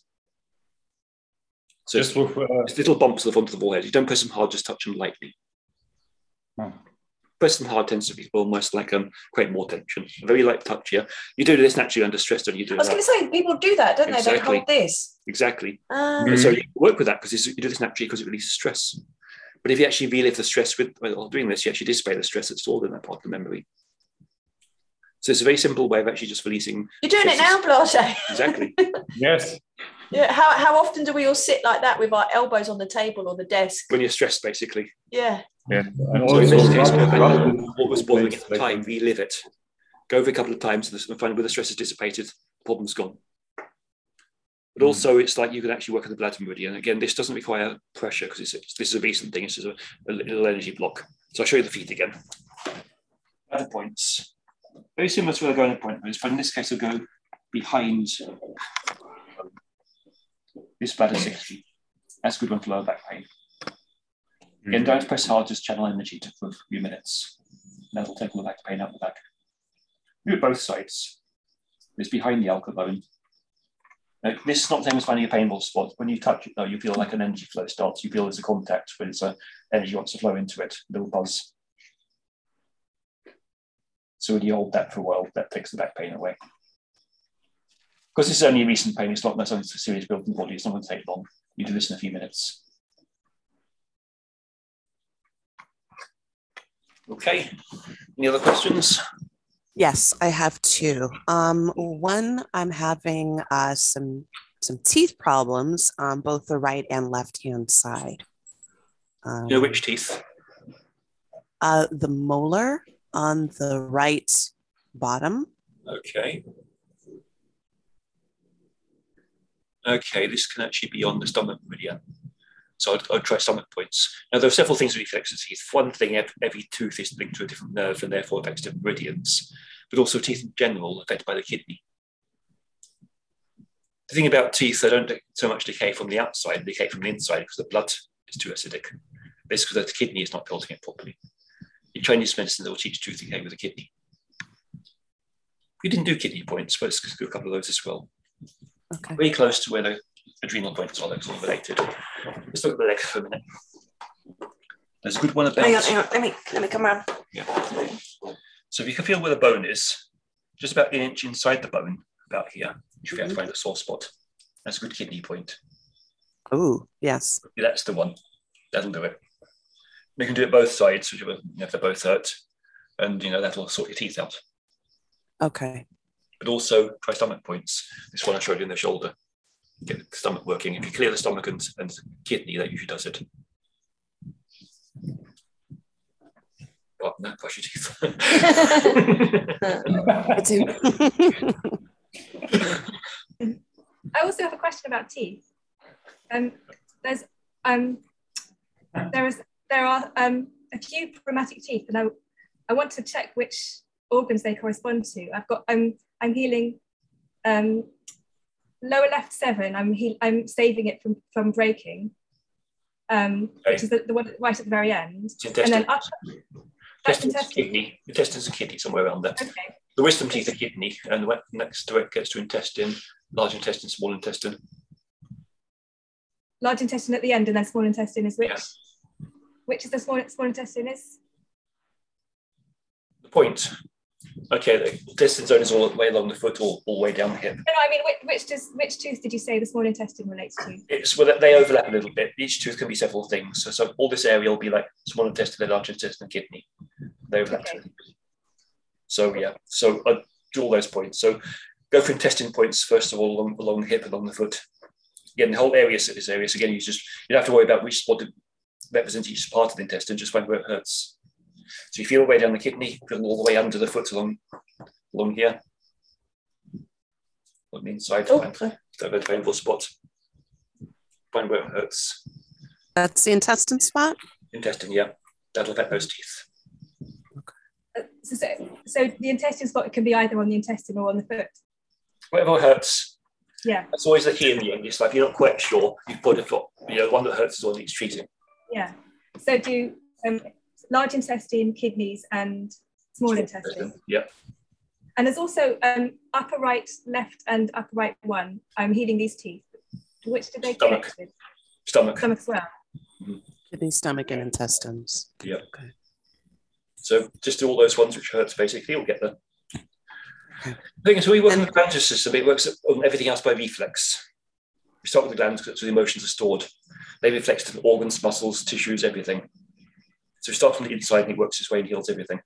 Speaker 2: So just with, uh, it's little bumps to the front of the forehead. You don't press them hard, just touch them lightly.
Speaker 4: Oh.
Speaker 2: Press them hard tends to be almost like um create more tension. A very light touch here. You do this naturally under stress, don't you? Do
Speaker 1: I was going to say, people do that, don't
Speaker 2: exactly.
Speaker 1: they? They hold this.
Speaker 2: Exactly.
Speaker 1: Um,
Speaker 2: and so you work with that because you do this naturally because it releases stress. But if you actually relive the stress with while doing this, you actually dissipate the stress that's stored in that part of the memory. So it's a very simple way of actually just releasing.
Speaker 1: You're doing it now, Blase.
Speaker 2: Exactly.
Speaker 4: Yes.
Speaker 1: Yeah. How how often do we all sit like that with our elbows on the table or the desk?
Speaker 2: When you're stressed, basically.
Speaker 1: Yeah.
Speaker 4: Yeah. And
Speaker 2: So in
Speaker 4: also,
Speaker 2: this case, go back
Speaker 4: rub-
Speaker 2: to what was bothering at the
Speaker 4: like-
Speaker 2: time, relive it. Go over a couple of times and find where the stress is dissipated, the problem's gone. But also, it's like you can actually work on the bladder meridian. Again, this doesn't require pressure because it's, it's, this is a recent thing. This is a, a little energy block. So I'll show you the feet again. Bladder points. Very similar to where the going point is, but in this case, I'll go behind this bladder sixty. That's a good one for lower back pain. Again, don't press hard, just channel energy to, for a few minutes. That'll take all the back pain out the back. Do it both sides. It's behind the alcar bone. Now, this is not the same as finding a painful spot. When you touch it, though, you feel like an energy flow starts. You feel there's a contact when it's a energy wants to flow into it, a little buzz. So when you hold that for a while, that takes the back pain away. Because this is only recent pain, it's not something that's serious built in the body. It's not going to take long. You do this in a few minutes. Okay. Any other questions?
Speaker 6: Yes, I have two. Um, one, I'm having uh, some some teeth problems on both the right and left hand side. Um,
Speaker 2: You know which teeth?
Speaker 6: Uh, the molar on the right bottom.
Speaker 2: Okay. Okay, this can actually be on the stomach meridian. So I'd, I'd try stomach points. Now, there are several things that affect the teeth. One thing, every, every tooth is linked to a different nerve and therefore affects different meridians, but also teeth in general are affected by the kidney. The thing about teeth, they don't so much decay from the outside, they decay from the inside because the blood is too acidic. It's because the kidney is not filtering it properly. In Chinese medicine, they will teach tooth decay with the kidney. We didn't do kidney points, but let's do a couple of those as well.
Speaker 6: Okay.
Speaker 2: Very close to where the adrenal points are, they're all related. Let's look at the legs for a minute. There's a good one about.
Speaker 1: Hang on, hang on. Let me let me come around.
Speaker 2: Yeah. So if you can feel where the bone is, just about an inch inside the bone, about here, you should be able to find a sore spot. That's a good kidney point.
Speaker 6: Oh, yes.
Speaker 2: Yeah, that's the one. That'll do it. You can do it both sides, which if they both hurt, and you know that'll sort your teeth out.
Speaker 6: Okay.
Speaker 2: But also try stomach points. This one I showed you in the shoulder. Get the stomach working. If you clear the stomach and, and kidney, that usually does it. Pardon that, brush your teeth.
Speaker 5: I also have a question about teeth. Um, there's um, there is there are um, a few problematic teeth, and I I want to check which organs they correspond to. I've got um, I'm healing um, lower left seven. I'm heal, I'm saving it from from breaking, um,
Speaker 2: okay.
Speaker 5: which is the, the one right at the very end,
Speaker 2: and
Speaker 5: then up.
Speaker 2: Intestines, intestine. Kidney. Intestines and kidney somewhere around there.
Speaker 5: Okay.
Speaker 2: The wisdom teeth are kidney, and the next to it gets to intestine, large intestine, small intestine.
Speaker 5: Large intestine at the end, and then small intestine is which?
Speaker 2: Yeah.
Speaker 5: Which is the small small intestine is?
Speaker 2: The point. Okay, the intestine zone is all the way along the foot, all, all the way down the hip.
Speaker 5: No, no, I mean, which, which does which tooth did you say the small intestine relates to?
Speaker 2: It's well, they overlap a little bit. Each tooth can be several things. So, so all this area will be like small intestine, large intestine, and kidney. They overlap.
Speaker 5: Okay.
Speaker 2: So yeah, so I do all those points. So go for intestine points first of all along, along the hip, along the foot. Again, the whole area is this area. So again, you just you don't have to worry about which spot represents each part of the intestine. Just find where it hurts. So you feel all the way down the kidney, feel all the way under the foot along along here. On the inside,
Speaker 1: Oh,
Speaker 2: find that very painful spot. Find where it hurts.
Speaker 6: That's the intestine spot?
Speaker 2: Intestine, yeah. That'll affect those teeth.
Speaker 5: So, so, so the intestine spot can be either on the intestine or on the foot.
Speaker 2: Whatever hurts.
Speaker 5: Yeah.
Speaker 2: That's always the key in the end. It's like if you're not quite sure, you put a foot. You know, one that hurts is the one that's treating.
Speaker 5: Yeah. So do um, large intestine, kidneys, and small, small intestine. intestine.
Speaker 2: Yeah.
Speaker 5: And there's also um, upper right, left, and upper right one. I'm healing these teeth. Which do they
Speaker 2: Stomach.
Speaker 5: connect with?
Speaker 2: Stomach.
Speaker 5: Stomach as well.
Speaker 2: Mm-hmm.
Speaker 6: Kidney, stomach, and intestines.
Speaker 2: Yeah. Okay. So just do all those ones which hurts, basically, you'll get there. Okay. The thing is, we work and, on the glandular system, it works on everything else by reflex. We start with the glands because the emotions are stored. They reflect to the organs, muscles, tissues, everything. So we start from the inside and it works its way and heals everything.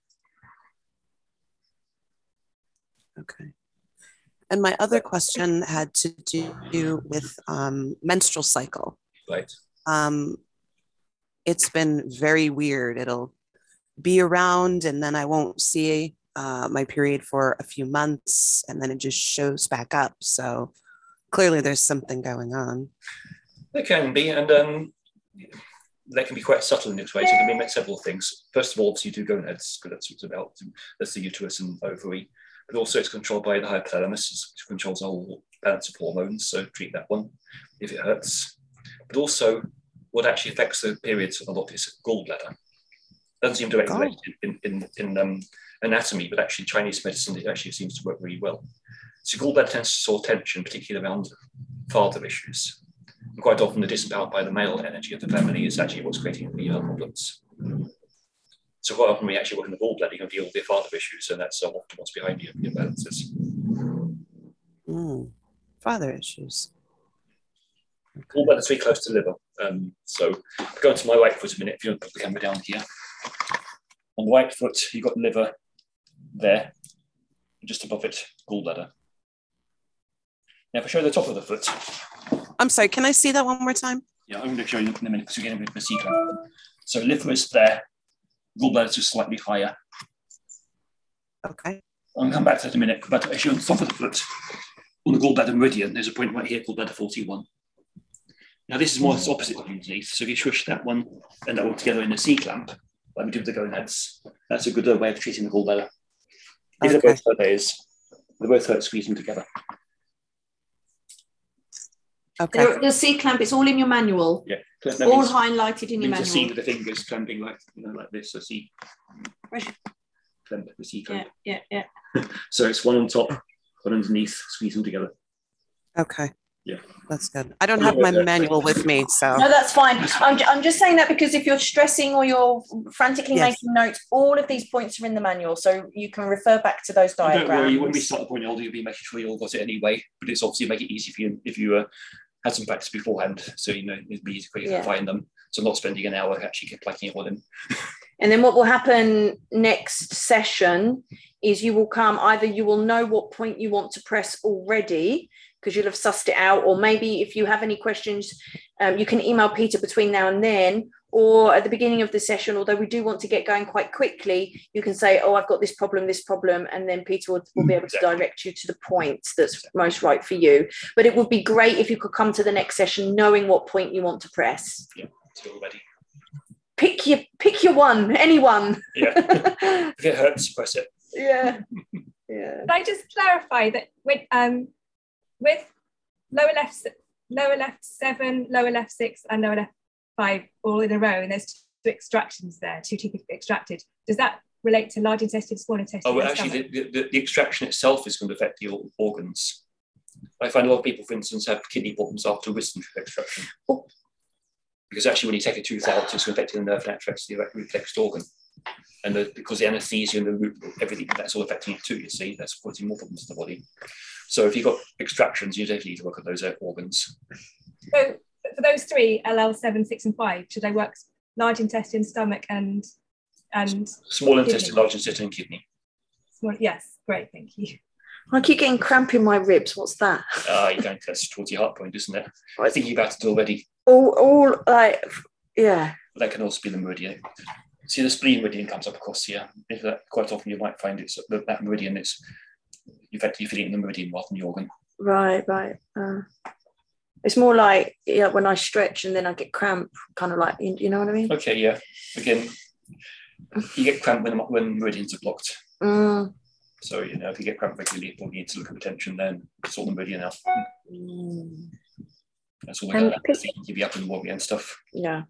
Speaker 6: Okay. And my other question had to do with um, menstrual cycle.
Speaker 2: Right.
Speaker 6: Um, it's been very weird. It'll be around and then I won't see uh, my period for a few months and then it just shows back up. So clearly there's something going on.
Speaker 2: There can be, and um, that can be quite subtle in its way. So it can mean several things. First of all, obviously you do gonads, because that's what's about. That's the uterus and ovary. But also it's controlled by the hypothalamus, which controls the whole balance of hormones. So treat that one if it hurts. But also what actually affects the periods a lot is gallbladder. Doesn't seem directly related in, in, in um, anatomy, but actually Chinese medicine, it actually seems to work really well. So gallbladder tends to store tension, particularly around father issues. And quite often the disempowered by the male energy of the family is actually what's creating the uh, problems. So quite often we actually work in the gallbladder, you can deal with the father issues, and that's uh, often what's behind your, your balances.
Speaker 6: Mm, father issues.
Speaker 2: Okay. Gallbladder's very close to liver. Um, so go into my right foot a minute, if you want to put the camera down here. On the right foot, you've got liver there, just above it, gallbladder. Now if I show the top of the foot.
Speaker 6: I'm sorry, can I see that one more time?
Speaker 2: Yeah, I'm going to show you in a minute because we're getting a bit of a secret. So liver is there, gallbladder is just slightly higher.
Speaker 6: Okay.
Speaker 2: I'm going to come back to that in a minute, but I show on the top of the foot, on the gallbladder meridian, there's a point right here called bladder forty-one. Now this is more the opposite of underneath. So if you swish that one and that one together in a C-clamp, like we do with the gonads, that's a good uh, way of treating the gallbladder. If okay. They both hurt, that is, they both hurt squeezing together.
Speaker 1: Okay. The, the C-clamp, it's all in your manual.
Speaker 2: Yeah.
Speaker 1: All means, highlighted in your manual.
Speaker 2: You see with the fingers clamping like, you know, like this. So C. Clamp, the C-clamp.
Speaker 1: Yeah, yeah, yeah.
Speaker 2: So it's one on top, one underneath, squeeze them together.
Speaker 6: Okay.
Speaker 2: Yeah.
Speaker 6: That's good. I don't have my manual with me, so.
Speaker 1: No, that's fine. I'm, I'm just saying that because if you're stressing or you're frantically yes. making notes, all of these points are in the manual, so you can refer back to those diagrams.
Speaker 2: Don't worry, when we start the point older, you'll be making sure you all got it anyway, but it's obviously make it easy for you if you uh, had some practice beforehand, so you know it'd be easy for you to yeah. find them. So I'm not spending an hour actually plugging it all in.
Speaker 1: And then what will happen next session is you will come, either you will know what point you want to press already, because you'll have sussed it out, or maybe if you have any questions, um, you can email Peter between now and then, or at the beginning of the session, although we do want to get going quite quickly, you can say, oh, I've got this problem, this problem, and then Peter will, will be able to direct you to the point that's most right for you. But it would be great if you could come to the next session knowing what point you want to press.
Speaker 2: Yeah, so already.
Speaker 1: Pick your, pick your one, anyone.
Speaker 2: Yeah, if it hurts, press it.
Speaker 1: Yeah, yeah.
Speaker 5: Can I just clarify that when, um, with lower left, lower left seven, lower left six, and lower left five all in a row, and there's two extractions there, two teeth extracted. Does that relate to large intestine, small intestine?
Speaker 2: Oh, well, actually, the, the, the extraction itself is going to affect your organs. I find a lot of people, for instance, have kidney problems after wisdom tooth extraction. Oh. Because actually, when you take a tooth out, it's affecting the nerve that affects the reflexed organ. And the, because the anesthesia and the root, everything, that's all affecting it too, you see, that's causing more problems to the body. So if you've got extractions, you definitely need to work on those organs.
Speaker 5: So for those three, L L seven, six, and five, should I work large intestine, stomach, and and
Speaker 2: small intestine, large intestine, and kidney?
Speaker 5: Small, yes, great, thank you.
Speaker 1: I keep getting cramp in my ribs. What's that?
Speaker 2: Ah, uh, you're going that's towards your heart point, isn't it? I'm thinking about it already.
Speaker 1: All, all like, yeah.
Speaker 2: That can also be the meridian. See, the spleen meridian comes up across here. If that, quite often you might find it's that, that meridian is effectively feeding in the meridian rather than the organ.
Speaker 1: Right, right. Uh, it's more like yeah, when I stretch and then I get cramp, kind of like, you know what I mean?
Speaker 2: Okay, yeah. Again, you get cramp when when meridians are blocked.
Speaker 1: Mm.
Speaker 2: So, you know, if you get cramp regularly, you need to look at retention then, sort them really enough.
Speaker 1: Mm.
Speaker 2: That's all
Speaker 9: Um,
Speaker 2: the guys that give you up and wobbly and stuff.
Speaker 1: Yeah.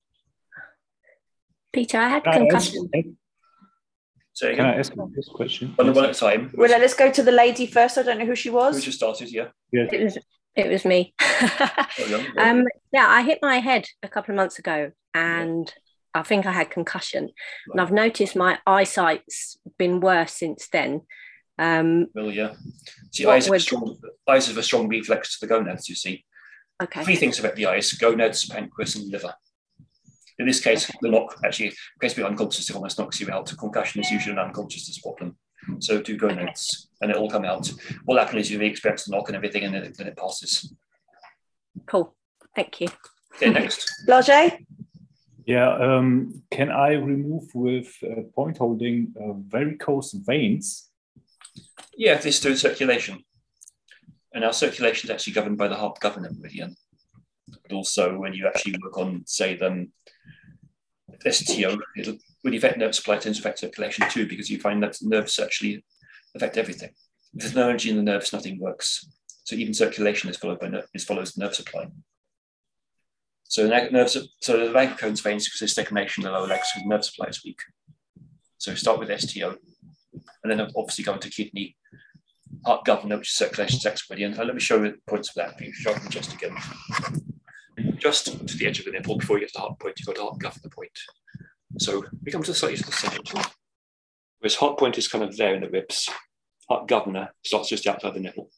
Speaker 9: Peter, I had
Speaker 4: Can I ask,
Speaker 9: concussion.
Speaker 2: So
Speaker 4: can I ask you this question?
Speaker 2: One,
Speaker 4: Yes.
Speaker 2: one at a time.
Speaker 1: Well, let's go to the lady first. I don't know who she was.
Speaker 2: Who just started, yeah.
Speaker 4: Yes.
Speaker 9: It was it was me.
Speaker 2: Oh, yeah.
Speaker 9: um, yeah, I hit my head a couple of months ago, and I think I had concussion. And I've noticed my eyesight's been worse since then. Um,
Speaker 2: Well, yeah. See,
Speaker 9: what
Speaker 2: eyes have, a
Speaker 9: would-
Speaker 2: strong, eyes have a strong reflex to the gonads, you see.
Speaker 9: okay.
Speaker 2: Three things affect the eyes: gonads, pancreas, and liver. In this case, the knock actually, in case you're unconscious, it almost knocks you out. Concussion is usually an unconsciousness problem. So do gonads, and it all come out. What happens is you experience the knock and everything, and then it, then it passes.
Speaker 9: Cool. Thank you.
Speaker 2: Okay, next.
Speaker 1: Blage?
Speaker 4: Yeah, um, can I remove with uh, point holding uh, varicose veins?
Speaker 2: Yeah, this doing circulation. And our circulation is actually governed by the heart governor meridian. But also when you actually work on, say, the S T O, it'll really affect nerve supply, tends to affect circulation too, because you find that nerves actually affect everything. If there's no energy in the nerves, nothing works. So even circulation is followed by ner- is follows nerve supply. So the nerves, so the varicose veins, because there's stagnation in the lower legs, because nerve supply is weak. So start with S T O, and then obviously go into kidney, heart governor, which is circulation sex meridian. And let me show you the points for that. You show them just again. Just to the edge of the nipple before you get to the heart point, you've got a heart governor point. So we come to slightly to the center. Whereas heart point is kind of there in the ribs. Heart governor starts just outside the nipple.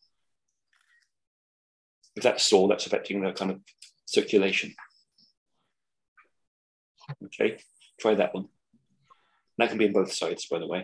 Speaker 2: If that's sore, that's affecting the kind of circulation. Okay, try that one. That can be in both sides, by the way.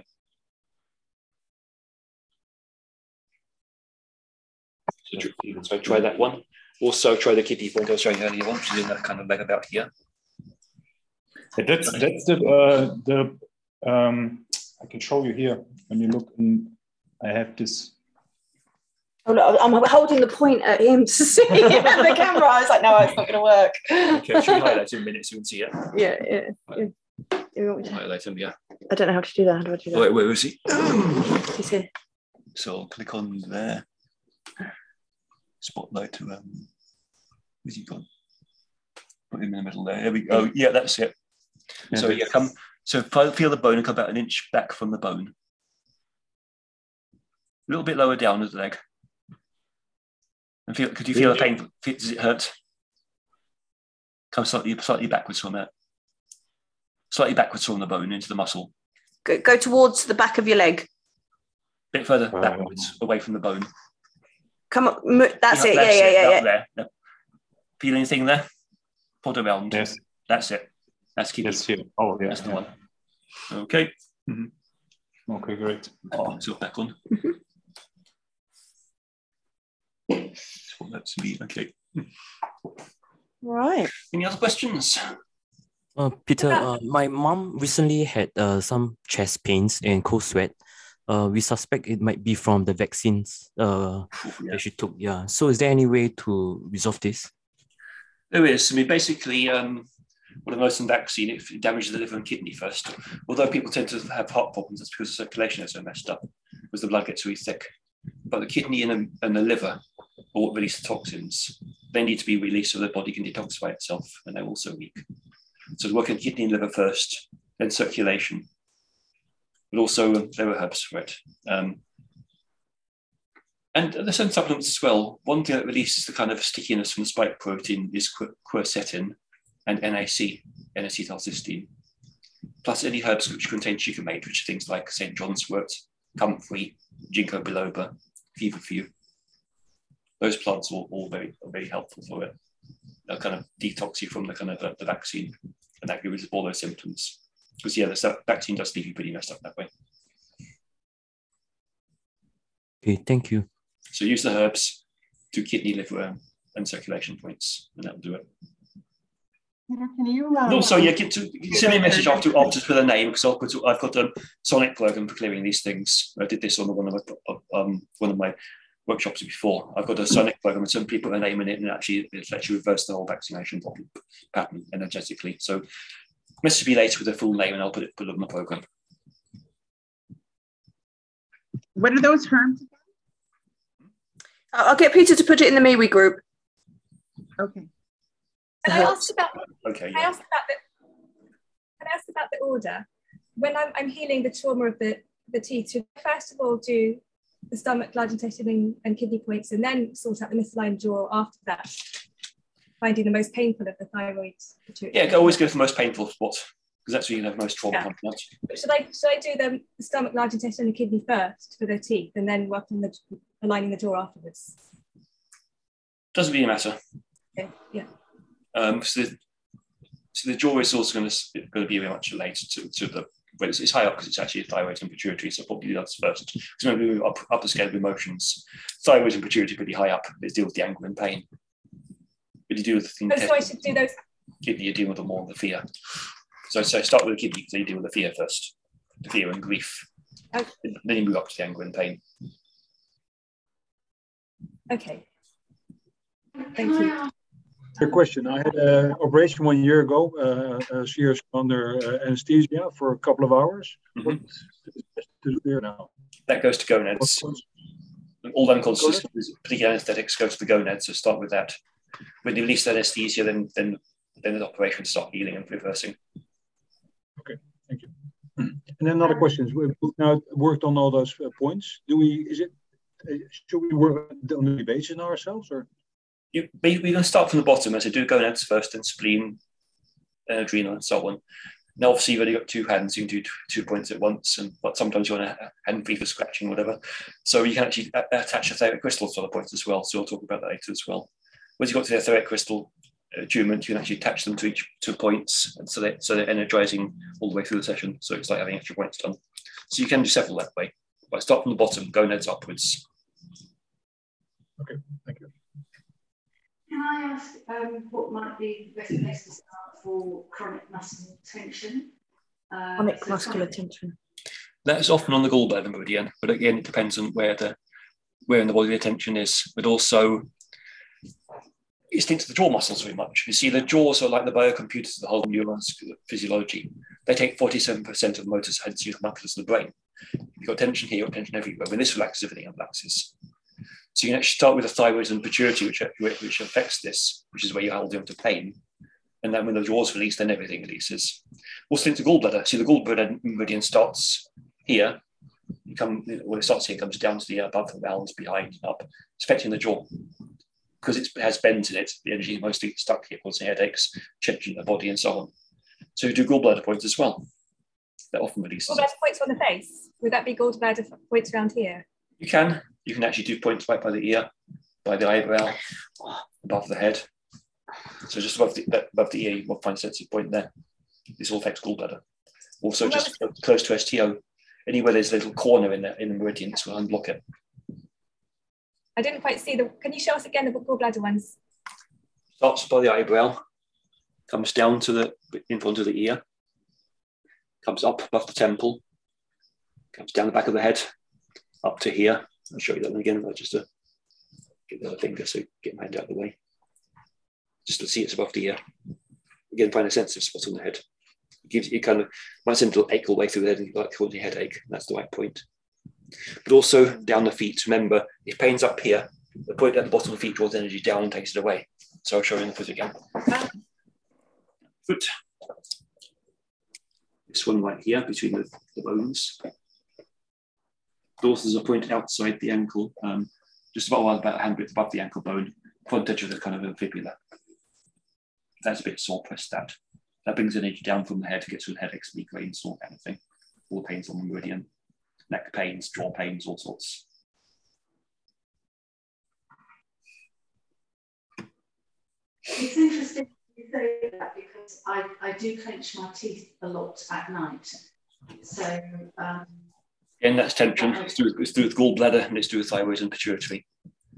Speaker 2: So, so try that one. Also try the kidney point I was showing earlier on, which is in that kind of leg about here.
Speaker 4: Yeah, that's that's the uh, the um, I can show you here when you look in. I have this.
Speaker 1: Oh, no, I'm holding the point at him to see the camera. I was like, no, it's not going to work.
Speaker 2: Okay, I'll show you highlights in a minute so you can see it.
Speaker 1: Yeah, yeah. yeah. You want me to-
Speaker 2: Highlight him, yeah.
Speaker 1: I don't know how to do that. How do I do that?
Speaker 2: Wait, where is he?
Speaker 1: He's here.
Speaker 2: So I'll click on there. Spotlight to um. Where's he gone? Put him in the middle there. There we go. Oh, yeah, that's it.
Speaker 4: Yeah,
Speaker 2: so
Speaker 4: that's-
Speaker 2: yeah, come. So feel the bone and come about an inch back from the bone. A little bit lower down of the leg. And feel. Could you feel the pain? Does it hurt? Come slightly, slightly backwards from it. Slightly backwards from the bone into the muscle.
Speaker 1: Go, go towards the back of your leg.
Speaker 2: Bit further
Speaker 4: Oh.
Speaker 2: backwards, away from the bone.
Speaker 1: Come on. mo- That's it. Yeah,
Speaker 2: That's
Speaker 1: yeah,
Speaker 2: it,
Speaker 1: yeah,
Speaker 2: up
Speaker 1: yeah.
Speaker 2: There. Yep. Feel anything there? Pod around.
Speaker 4: Yes.
Speaker 2: That's it. That's kidney.
Speaker 4: Yes, here. Oh, yeah.
Speaker 2: That's the
Speaker 4: yeah.
Speaker 2: one. Okay.
Speaker 4: Okay, great.
Speaker 2: Oh, so back on.
Speaker 1: Mm-hmm.
Speaker 2: So that's me. Okay.
Speaker 1: Right.
Speaker 2: Any other questions?
Speaker 12: Uh, Peter, uh, my mom recently had uh, some chest pains and cold sweat. Uh, we suspect it might be from the vaccines uh,
Speaker 2: yeah.
Speaker 12: that she took. Yeah. So is there any way to resolve this?
Speaker 2: There is. I mean, basically, um, well, the most in vaccine, it damages the liver and kidney first. Although people tend to have heart problems, that's because the circulation is so messed up, because the blood gets really thick. But the kidney and the, and the liver are what release the toxins. They need to be released so the body can detoxify itself, and they're also weak. So work on kidney and liver first, then circulation, but also um, there are herbs for it. Um, and there's some supplements as well. One thing that releases the kind of stickiness from the spike protein is quer- quercetin and N A C, N-acetylcysteine, plus any herbs which contain sugarmate, which are things like Saint John's wort, comfrey, ginkgo biloba, feverfew. Those plants are all, all very, are very helpful for it. They'll kind of detox you from the kind of the, the vaccine, and that gives all those symptoms. Because yeah, the stuff, vaccine does leave you pretty messed up that way.
Speaker 12: Okay, thank you.
Speaker 2: So use the herbs to kidney, liver, and circulation points, and that'll do it.
Speaker 7: Peter, can you? Um,
Speaker 2: And also, yeah, get to send me a message after after with a name, because I'll put I've got a Sonic program for clearing these things. I did this on one of my um one of my workshops before. I've got a Sonic program and some people are naming it, and actually it lets you reverse the whole vaccination pattern energetically. So message me later with a full name, and I'll put it put it on the program.
Speaker 7: What are those terms?
Speaker 1: I'll get Peter to put it in the MeWe group.
Speaker 7: Okay.
Speaker 5: Can I ask about?
Speaker 2: Okay.
Speaker 5: Can I ask about the? Can I ask about the order? When I'm, I'm healing the trauma of the the teeth, should I first of all do the stomach, large intestine, and, and kidney points, and then sort out the misaligned jaw after that, finding the most painful of the thyroid?
Speaker 2: Yeah, always go for the most painful spot because that's where you have most trauma
Speaker 5: Yeah.
Speaker 2: coming out.
Speaker 5: But should I should I do the, the stomach, large intestine, and kidney first for the teeth, and then work on the aligning the jaw afterwards?
Speaker 2: Doesn't really matter.
Speaker 5: Okay. Yeah.
Speaker 2: Um, so, the, so the jaw is also going to going to be very much related to, to the well, it's, it's high up because it's actually a thyroid and pituitary, so probably that's first. Because when we move up, up the scale of emotions, thyroid and pituitary are pretty high up. They deal with the anger and pain. But you deal with the thing.
Speaker 5: Oh, so I should do those.
Speaker 2: Kidney, you deal with the more the fear. So, so start with the kidney because you deal with the fear first, the fear and grief.
Speaker 5: Okay.
Speaker 2: Then you move up to the anger and pain.
Speaker 5: Okay. Thank you.
Speaker 10: A question. I had an operation one year ago, uh, uh, years under uh, anesthesia for a couple of hours.
Speaker 2: Mm-hmm.
Speaker 10: What is best to do there now?
Speaker 2: That goes to gonads. All unconscious, particular anesthetics, go to the gonads. So start with that. When you release the anesthesia, then then then the operation start healing and reversing.
Speaker 10: Okay, thank you. And then another question: we've now worked on all those uh, points. Do we? Is it? Uh, should we work on the basis ourselves, or?
Speaker 2: You, we, we're going to start from the bottom, as I do gonads first, and spleen, and adrenal, and so on. Now, obviously, you've only got two hands, you can do two points at once, and but sometimes you want a hand free for scratching, whatever. So you can actually a- attach a etheric crystal to other points as well. So we'll talk about that later as well. Once you've got to the etheric crystal attunement, you can actually attach them to each two points, and so they so they're energizing all the way through the session. So it's like having extra points done. So you can do several that way. But start from the bottom, gonads upwards.
Speaker 10: Okay, thank you.
Speaker 13: Can I ask um, what might be the best place to start for chronic muscle tension? Uh,
Speaker 1: Chronic
Speaker 13: so
Speaker 1: muscular
Speaker 13: chronic-
Speaker 1: tension.
Speaker 2: That is often on the gallbladder meridian, but again, it depends on where the where in the body the tension is. But also, it's linked to the jaw muscles very much. You see, the jaws are like the biocomputers of the whole neuromuscular physiology. They take forty-seven percent of motor heads and muscles of the brain. You've got tension here, you've got tension everywhere. When this relaxes, everything relaxes. So you can actually start with the thyroid and pituitary, which, which affects this, which is where you hold them to pain. And then when the jaws release, then everything releases. Also linked to gallbladder. See, the gallbladder meridian starts here. You come, well, it starts here, comes down to the above the bowels, behind and up. It's affecting the jaw. Because it has bends in it, the energy is mostly stuck here, causing headaches, changing the body, and so on. So you do gallbladder points as well. That often releases it.
Speaker 5: Gallbladder points on the face. Would that be gallbladder points around here?
Speaker 2: You can. You can actually do points right by the ear, by the eyebrow, above the head. So just above the above the ear, you will find a sensitive point there. This all affects gallbladder. Also, just close to S T O, anywhere there's a little corner in the in the meridian, this will unblock it.
Speaker 5: I didn't quite see the. Can you show us again the gallbladder ones?
Speaker 2: Starts by the eyebrow, comes down to the in front of the ear, comes up above the temple, comes down the back of the head, up to here. I'll show you that one again, but just to get the other finger so get my hand out of the way. Just to see it's above the ear. Again, find a sensitive spot on the head. It gives you kind of might send a little ache all the way through the head and like causing a headache. That's the right point. But also down the feet. Remember, if pain's up here, the point at the bottom of the feet draws energy down and takes it away. So I'll show you in the foot again. Foot. This one right here between the, the bones. Also, there's a point outside the ankle, um, just about, well, about a hand width above the ankle bone, front edge of the kind of a fibula. That's a bit sore, press that. That brings energy down from the head, gets rid of headaches, migraines, all kind of thing. All the pains on the meridian, neck pains, jaw pains, all sorts.
Speaker 13: It's interesting you say that because I, I do clench my teeth a lot at night. So, um,
Speaker 2: Again, that's tension. It's to, it's to do with gallbladder and it's to do with thyroid and pituitary.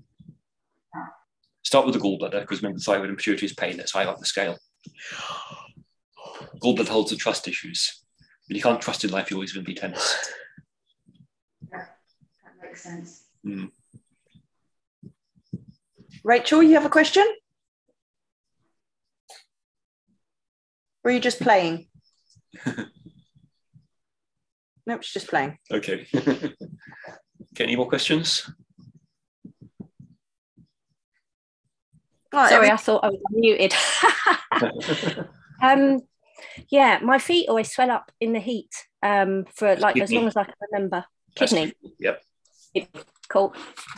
Speaker 2: Start with the gallbladder because remember, thyroid and pituitary is pain. That's high up the scale. Gallbladder holds the trust issues. When you can't trust in life, you're always going to be tense.
Speaker 13: Yeah, that makes sense.
Speaker 2: Mm.
Speaker 1: Rachel, you have a question? Or are you just playing? Nope, she's just playing.
Speaker 2: Okay. Okay, any more questions?
Speaker 1: Right,
Speaker 9: Sorry,
Speaker 1: every-
Speaker 9: I thought I was muted. um, yeah, my feet always swell up in the heat um, for like as long as I can remember. Kidney.
Speaker 2: Yep.
Speaker 9: Cool.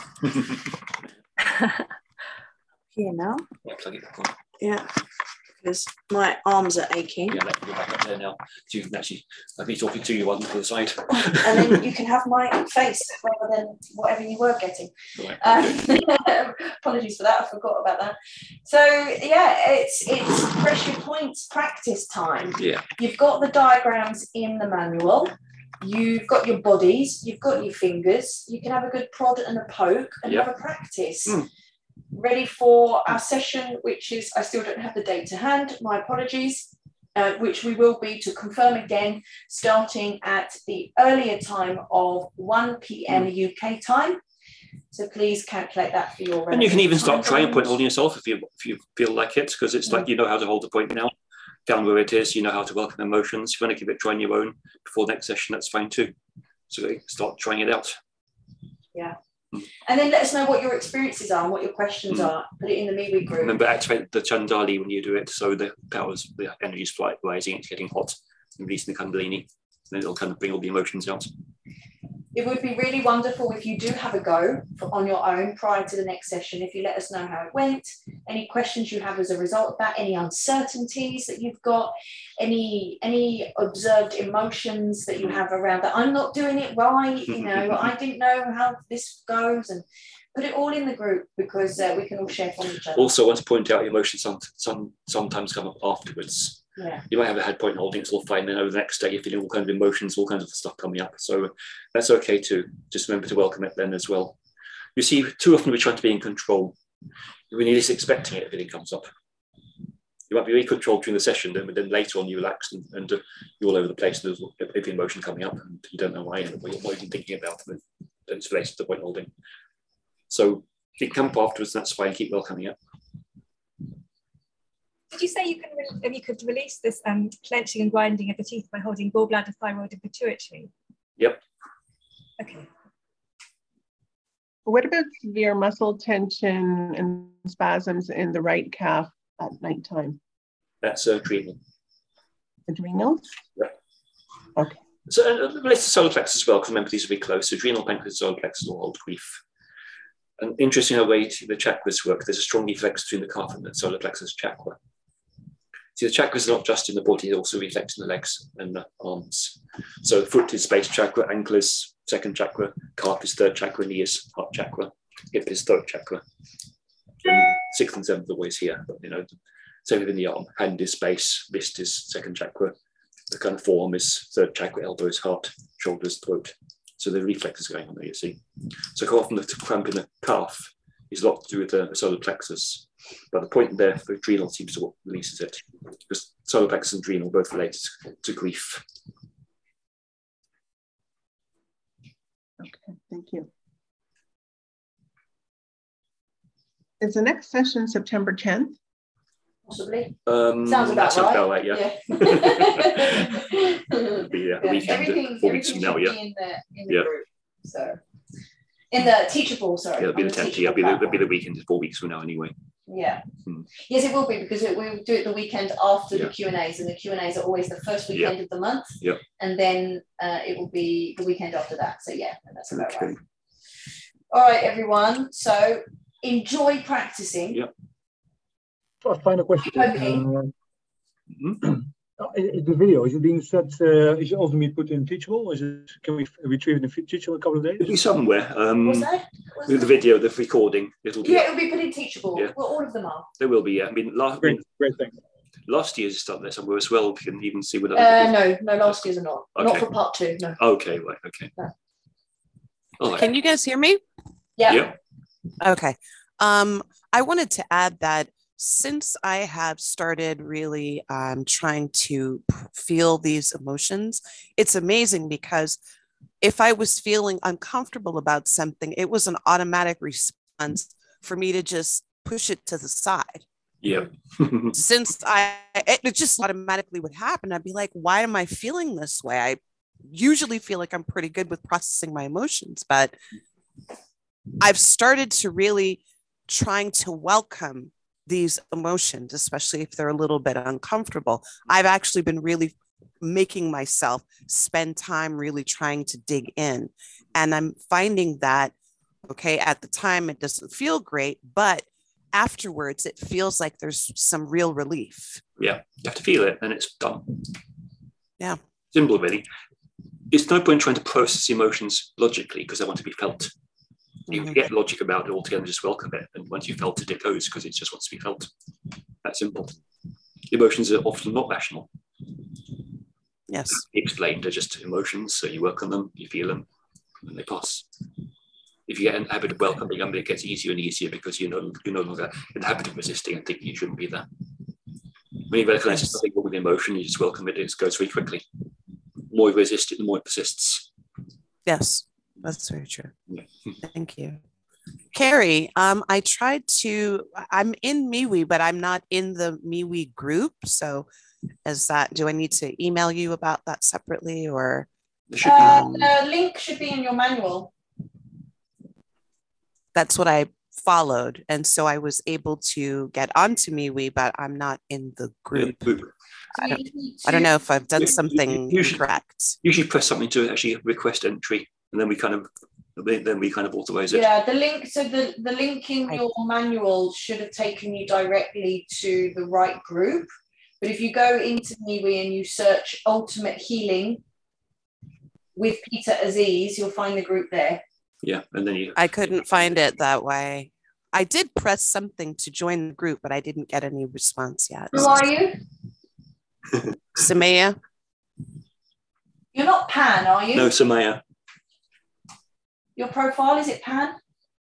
Speaker 1: Here now.
Speaker 2: Yeah, plug it back on.
Speaker 1: Yeah, because my arms are aching.
Speaker 2: Yeah, let me go back up there now. So you can actually, I'll be talking to you on the side.
Speaker 1: And then you can have my face rather than whatever you were getting.
Speaker 2: Right.
Speaker 1: Um, apologies for that, I forgot about that. So yeah, it's it's pressure points practice time.
Speaker 2: Yeah.
Speaker 1: You've got the diagrams in the manual. You've got your bodies, you've got your fingers. You can have a good prod and a poke and
Speaker 2: Yep.
Speaker 1: have a practice.
Speaker 2: Mm.
Speaker 1: Ready for our session, which is, I still don't have the date to hand, my apologies, uh, which we will be, to confirm again, starting at the earlier time of one p m U K time. So please calculate that for your
Speaker 2: And you can even start
Speaker 1: time
Speaker 2: trying
Speaker 1: zones.
Speaker 2: point holding yourself if you if you feel like it, because it's like you know how to hold the point now. Down where it is, you know how to welcome emotions. If you want to keep it trying your own before the next session, that's fine too. So start trying it out.
Speaker 1: Yeah. And then let us know what your experiences are and what your questions
Speaker 2: Mm.
Speaker 1: are. Put it in the MeWe group.
Speaker 2: Remember, activate the Chandali when you do it, so the powers, the energy is flight rising, it's getting hot, and releasing the Kundalini. Then it'll kind of bring all the emotions out.
Speaker 1: It would be really wonderful if you do have a go for, on your own prior to the next session, if you let us know how it went, any questions you have as a result of that, any uncertainties that you've got, any any observed emotions that you have around that. I'm not doing it right, you know, I didn't know how this goes, and put it all in the group, because uh, we can all share from each other.
Speaker 2: Also, I want to point out emotions some, some, sometimes come up afterwards.
Speaker 1: Yeah.
Speaker 2: You might have a head point holding, it's all fine, then over the next day you're feeling all kinds of emotions, all kinds of stuff coming up. So that's okay too. Just remember to welcome it then as well. You see, too often we try to be in control. When you're least expecting it, everything comes up. You might be really controlled during the session, then, but then later on you relax and, and uh, you're all over the place, and there's every emotion coming up and you don't know why, and what you're even thinking about, and then it's related to point holding. So it can come up afterwards, and that's fine, keep welcoming it.
Speaker 5: Did you say you can re- you could release this um, clenching and grinding of the teeth by holding gallbladder, thyroid, and pituitary?
Speaker 2: Yep.
Speaker 5: Okay.
Speaker 7: What about severe muscle tension and spasms in the right calf at nighttime?
Speaker 2: That's uh, adrenal.
Speaker 7: Adrenals?
Speaker 2: Yeah.
Speaker 7: Okay.
Speaker 2: So uh, related to solar plexus as well, because remember these will be close. Adrenal, pancreas, solar plexus all hold grief. And interesting how way the chakras work. There's a strong reflex between the calf and the solar plexus chakra. See, the chakras are not just in the body, they also reflect in the legs and the arms. So foot is base chakra, ankle is second chakra, calf is third chakra, knee is heart chakra, hip is third chakra. And sixth and seventh are always here, but you know, same within the arm. Hand is base, wrist is second chakra, the kind of forearm is third chakra, elbow is heart, shoulders, throat. So the reflex is going on there, you see. So quite often the cramp in the calf is a lot to do with the solar plexus. But the point there for adrenal seems to what releases it, because solar plexus and adrenal are both related to grief.
Speaker 7: Okay, thank you. Is the next session September tenth?
Speaker 1: Possibly.
Speaker 2: Um,
Speaker 1: Sounds about
Speaker 2: that sounds
Speaker 1: right.
Speaker 2: about right, yeah.
Speaker 1: Yeah.
Speaker 2: Be, uh, a
Speaker 1: Yeah,
Speaker 2: weekend,
Speaker 1: everything,
Speaker 2: four weeks
Speaker 1: everything
Speaker 2: from now,
Speaker 1: should
Speaker 2: yeah.
Speaker 1: be in the, in the
Speaker 2: Yeah.
Speaker 1: group. So, in the Teachable, sorry.
Speaker 2: Yeah, it'll be
Speaker 1: on
Speaker 2: the tenth,
Speaker 1: Teachable
Speaker 2: yeah, it'll be the, it'll be
Speaker 1: platform.
Speaker 2: the weekend, it's four weeks from now anyway.
Speaker 1: Yeah.
Speaker 2: Hmm.
Speaker 1: Yes, it will be, because it, we'll do it the weekend after
Speaker 2: Yeah.
Speaker 1: the Q and A's, and the Q and A's are always the first weekend
Speaker 2: Yeah.
Speaker 1: of the month.
Speaker 2: Yeah.
Speaker 1: And then uh, it will be the weekend after that. So yeah, that's about
Speaker 2: Okay.
Speaker 1: right. All right, everyone. So enjoy practicing.
Speaker 2: Yeah.
Speaker 10: So, final question.
Speaker 1: Okay.
Speaker 10: Uh,
Speaker 2: Mm-hmm.
Speaker 10: the video, is it being set, uh, is it also being put in Teachable? Is it, can we retrieve it in Teachable in a couple of days?
Speaker 2: It'll be somewhere. Um,
Speaker 1: What's that? What's
Speaker 2: with the
Speaker 1: that?
Speaker 2: video, the recording, it'll be.
Speaker 1: Yeah, it'll be put in Teachable.
Speaker 2: Yeah.
Speaker 1: Well, all of them are.
Speaker 2: There will be, yeah. I mean, last,
Speaker 10: Great, great, thanks.
Speaker 2: last year's stuff there somewhere as well. We can even see what.
Speaker 1: Uh, no, no, last year's are not. Not
Speaker 2: Okay.
Speaker 1: for part two, no.
Speaker 2: Okay, right, okay.
Speaker 1: No.
Speaker 2: All right.
Speaker 6: Can you guys hear me?
Speaker 1: Yeah.
Speaker 2: Yeah.
Speaker 6: Okay. Um, I wanted to add that since I have started really um, trying to p- feel these emotions, it's amazing because if I was feeling uncomfortable about something, it was an automatic response for me to just push it to the side.
Speaker 2: Yeah.
Speaker 6: Since I, it it just automatically would happen. I'd be like, why am I feeling this way? I usually feel like I'm pretty good with processing my emotions, but I've started to really trying to welcome these emotions, especially if they're a little bit uncomfortable. I've actually been really making myself spend time really trying to dig in. And I'm finding that, okay, at the time it doesn't feel great, but afterwards it feels like there's some real relief.
Speaker 2: Yeah, you have to feel it and it's done.
Speaker 6: Yeah.
Speaker 2: Simple, really. It's no point trying to process emotions logically because they want to be felt. You
Speaker 6: Mm-hmm.
Speaker 2: forget logic about it altogether, just welcome it. And once you felt it, it goes because it just wants to be felt. That simple. Emotions are often not rational.
Speaker 6: Yes.
Speaker 2: Explained, they're just emotions. So you work on them, you feel them, and they pass. If you get in the habit of welcoming them, it gets easier and easier because you know you're no longer in the habit of resisting and thinking you shouldn't be there. When you recognize there's nothing wrong with the emotion, you just welcome it, it goes very quickly. The more you resist it, the more it persists.
Speaker 6: Yes, that's very true.
Speaker 2: Yeah.
Speaker 6: Thank you. Carrie, um, I tried to, I'm in MeWe, but I'm not in the MeWe group. So is that, do I need to email you about that separately or?
Speaker 1: Uh,
Speaker 6: um,
Speaker 1: the link should be in your manual.
Speaker 6: That's what I followed. And so I was able to get onto MeWe, but I'm not in the group. I don't, I don't know if I've done something
Speaker 2: usually,
Speaker 6: incorrect.
Speaker 2: Usually press something to actually request entry and then we kind of, then we kind of authorize it.
Speaker 1: Yeah, the link, so the, the link in your manual should have taken you directly to the right group. But if you go into MeWe and you search Ultimate Healing with Peter Aziz, you'll find the group there.
Speaker 2: Yeah, and then you...
Speaker 6: I couldn't find it that way. I did press something to join the group, but I didn't get any response yet.
Speaker 1: Who are you?
Speaker 6: Samaya.
Speaker 1: You're not Pan, are you?
Speaker 2: No, Samaya.
Speaker 1: Your profile, is it Pan?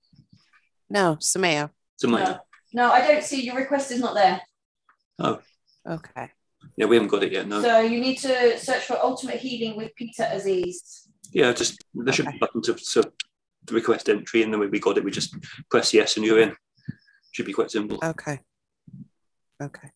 Speaker 6: No, Samaya.
Speaker 2: Samaya.
Speaker 1: No. no, I don't see, your request is not there.
Speaker 2: Oh.
Speaker 6: Okay.
Speaker 2: Yeah, we haven't got it yet, no.
Speaker 1: So you need to search for Ultimate Healing with Peter Aziz.
Speaker 2: Yeah, just, there should be a button to, to, to request entry and then when we got it, we just press yes and you're in. Should be quite simple.
Speaker 6: Okay. Okay.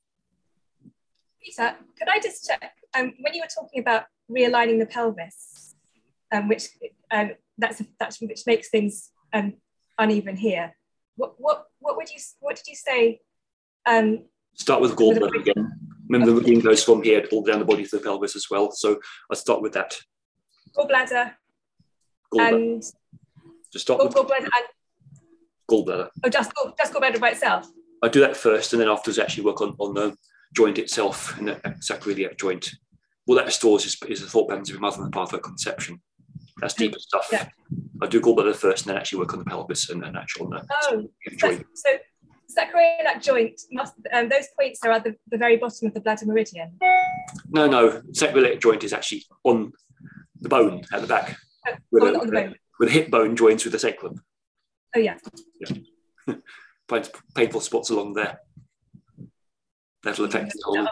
Speaker 5: Peter, could I just check, um, when you were talking about realigning the pelvis, um, which um, that's, that's which makes things um, uneven here, what, what, what would you, what did you say? Um,
Speaker 2: Start with gallbladder again. Remember the routine goes from here all down the body to the pelvis as well. So I'll start with that.
Speaker 5: Gallbladder.
Speaker 2: Gallbladder.
Speaker 5: And
Speaker 2: just start
Speaker 5: gall,
Speaker 2: with
Speaker 5: gallbladder and
Speaker 2: gallbladder.
Speaker 5: oh, just gall, just gallbladder by itself.
Speaker 2: I do that first, and then afterwards actually work on, on the joint itself and the sacroiliac joint. What that restores is, is the thought patterns of your mother and the pathway of conception. That's deeper stuff. Yeah. I do gallbladder first, and then actually work on the pelvis and then actually on the
Speaker 5: oh,
Speaker 2: joint.
Speaker 5: So sacroiliac joint must um, those points are at the, the very bottom of the bladder meridian.
Speaker 2: No, no, sacroiliac joint is actually on the bone at the back.
Speaker 5: Oh,
Speaker 2: with,
Speaker 5: on,
Speaker 2: a,
Speaker 5: on the bone.
Speaker 2: With the hip bone joins with the sacrum.
Speaker 5: Oh yeah.
Speaker 2: Yeah. Finds painful spots along there. That'll affect the whole.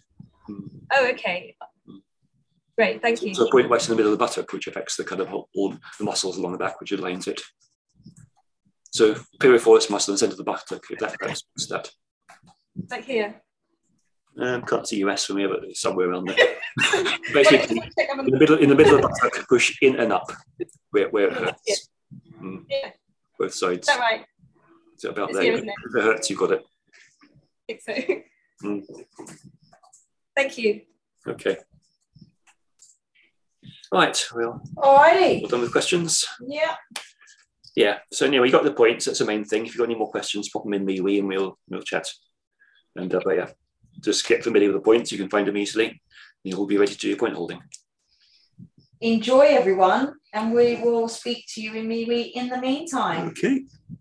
Speaker 5: Oh, okay. Great, thank you.
Speaker 2: So a point right in the middle of the buttock, which affects the kind of whole, all the muscles along the back, which aligns it. So piriformis muscle in the centre of the buttock, if that goes, what's that?
Speaker 5: Like here.
Speaker 2: Um, can't see U S from here, but it's somewhere around there. Basically, in the middle, in the middle of the buttock, push in and up, where, where it hurts.
Speaker 5: Yeah.
Speaker 2: Mm.
Speaker 5: Yeah.
Speaker 2: Both sides.
Speaker 5: Is that right?
Speaker 2: So about
Speaker 5: It's
Speaker 2: there.
Speaker 5: here,
Speaker 2: If
Speaker 5: isn't it?
Speaker 2: it hurts, you've got it.
Speaker 5: I think so.
Speaker 2: Mm.
Speaker 5: Thank you.
Speaker 2: Okay. Right. Well.
Speaker 1: Alrighty.
Speaker 2: Well done with questions.
Speaker 1: Yeah.
Speaker 2: Yeah. So anyway, you got the points. That's the main thing. If you've got any more questions, pop them in MeWe and we'll we'll chat. And uh, but yeah, just get familiar with the points. You can find them easily. You'll be ready to do your point holding.
Speaker 1: Enjoy, everyone, and we will speak to you in MeWe in the meantime.
Speaker 2: Okay.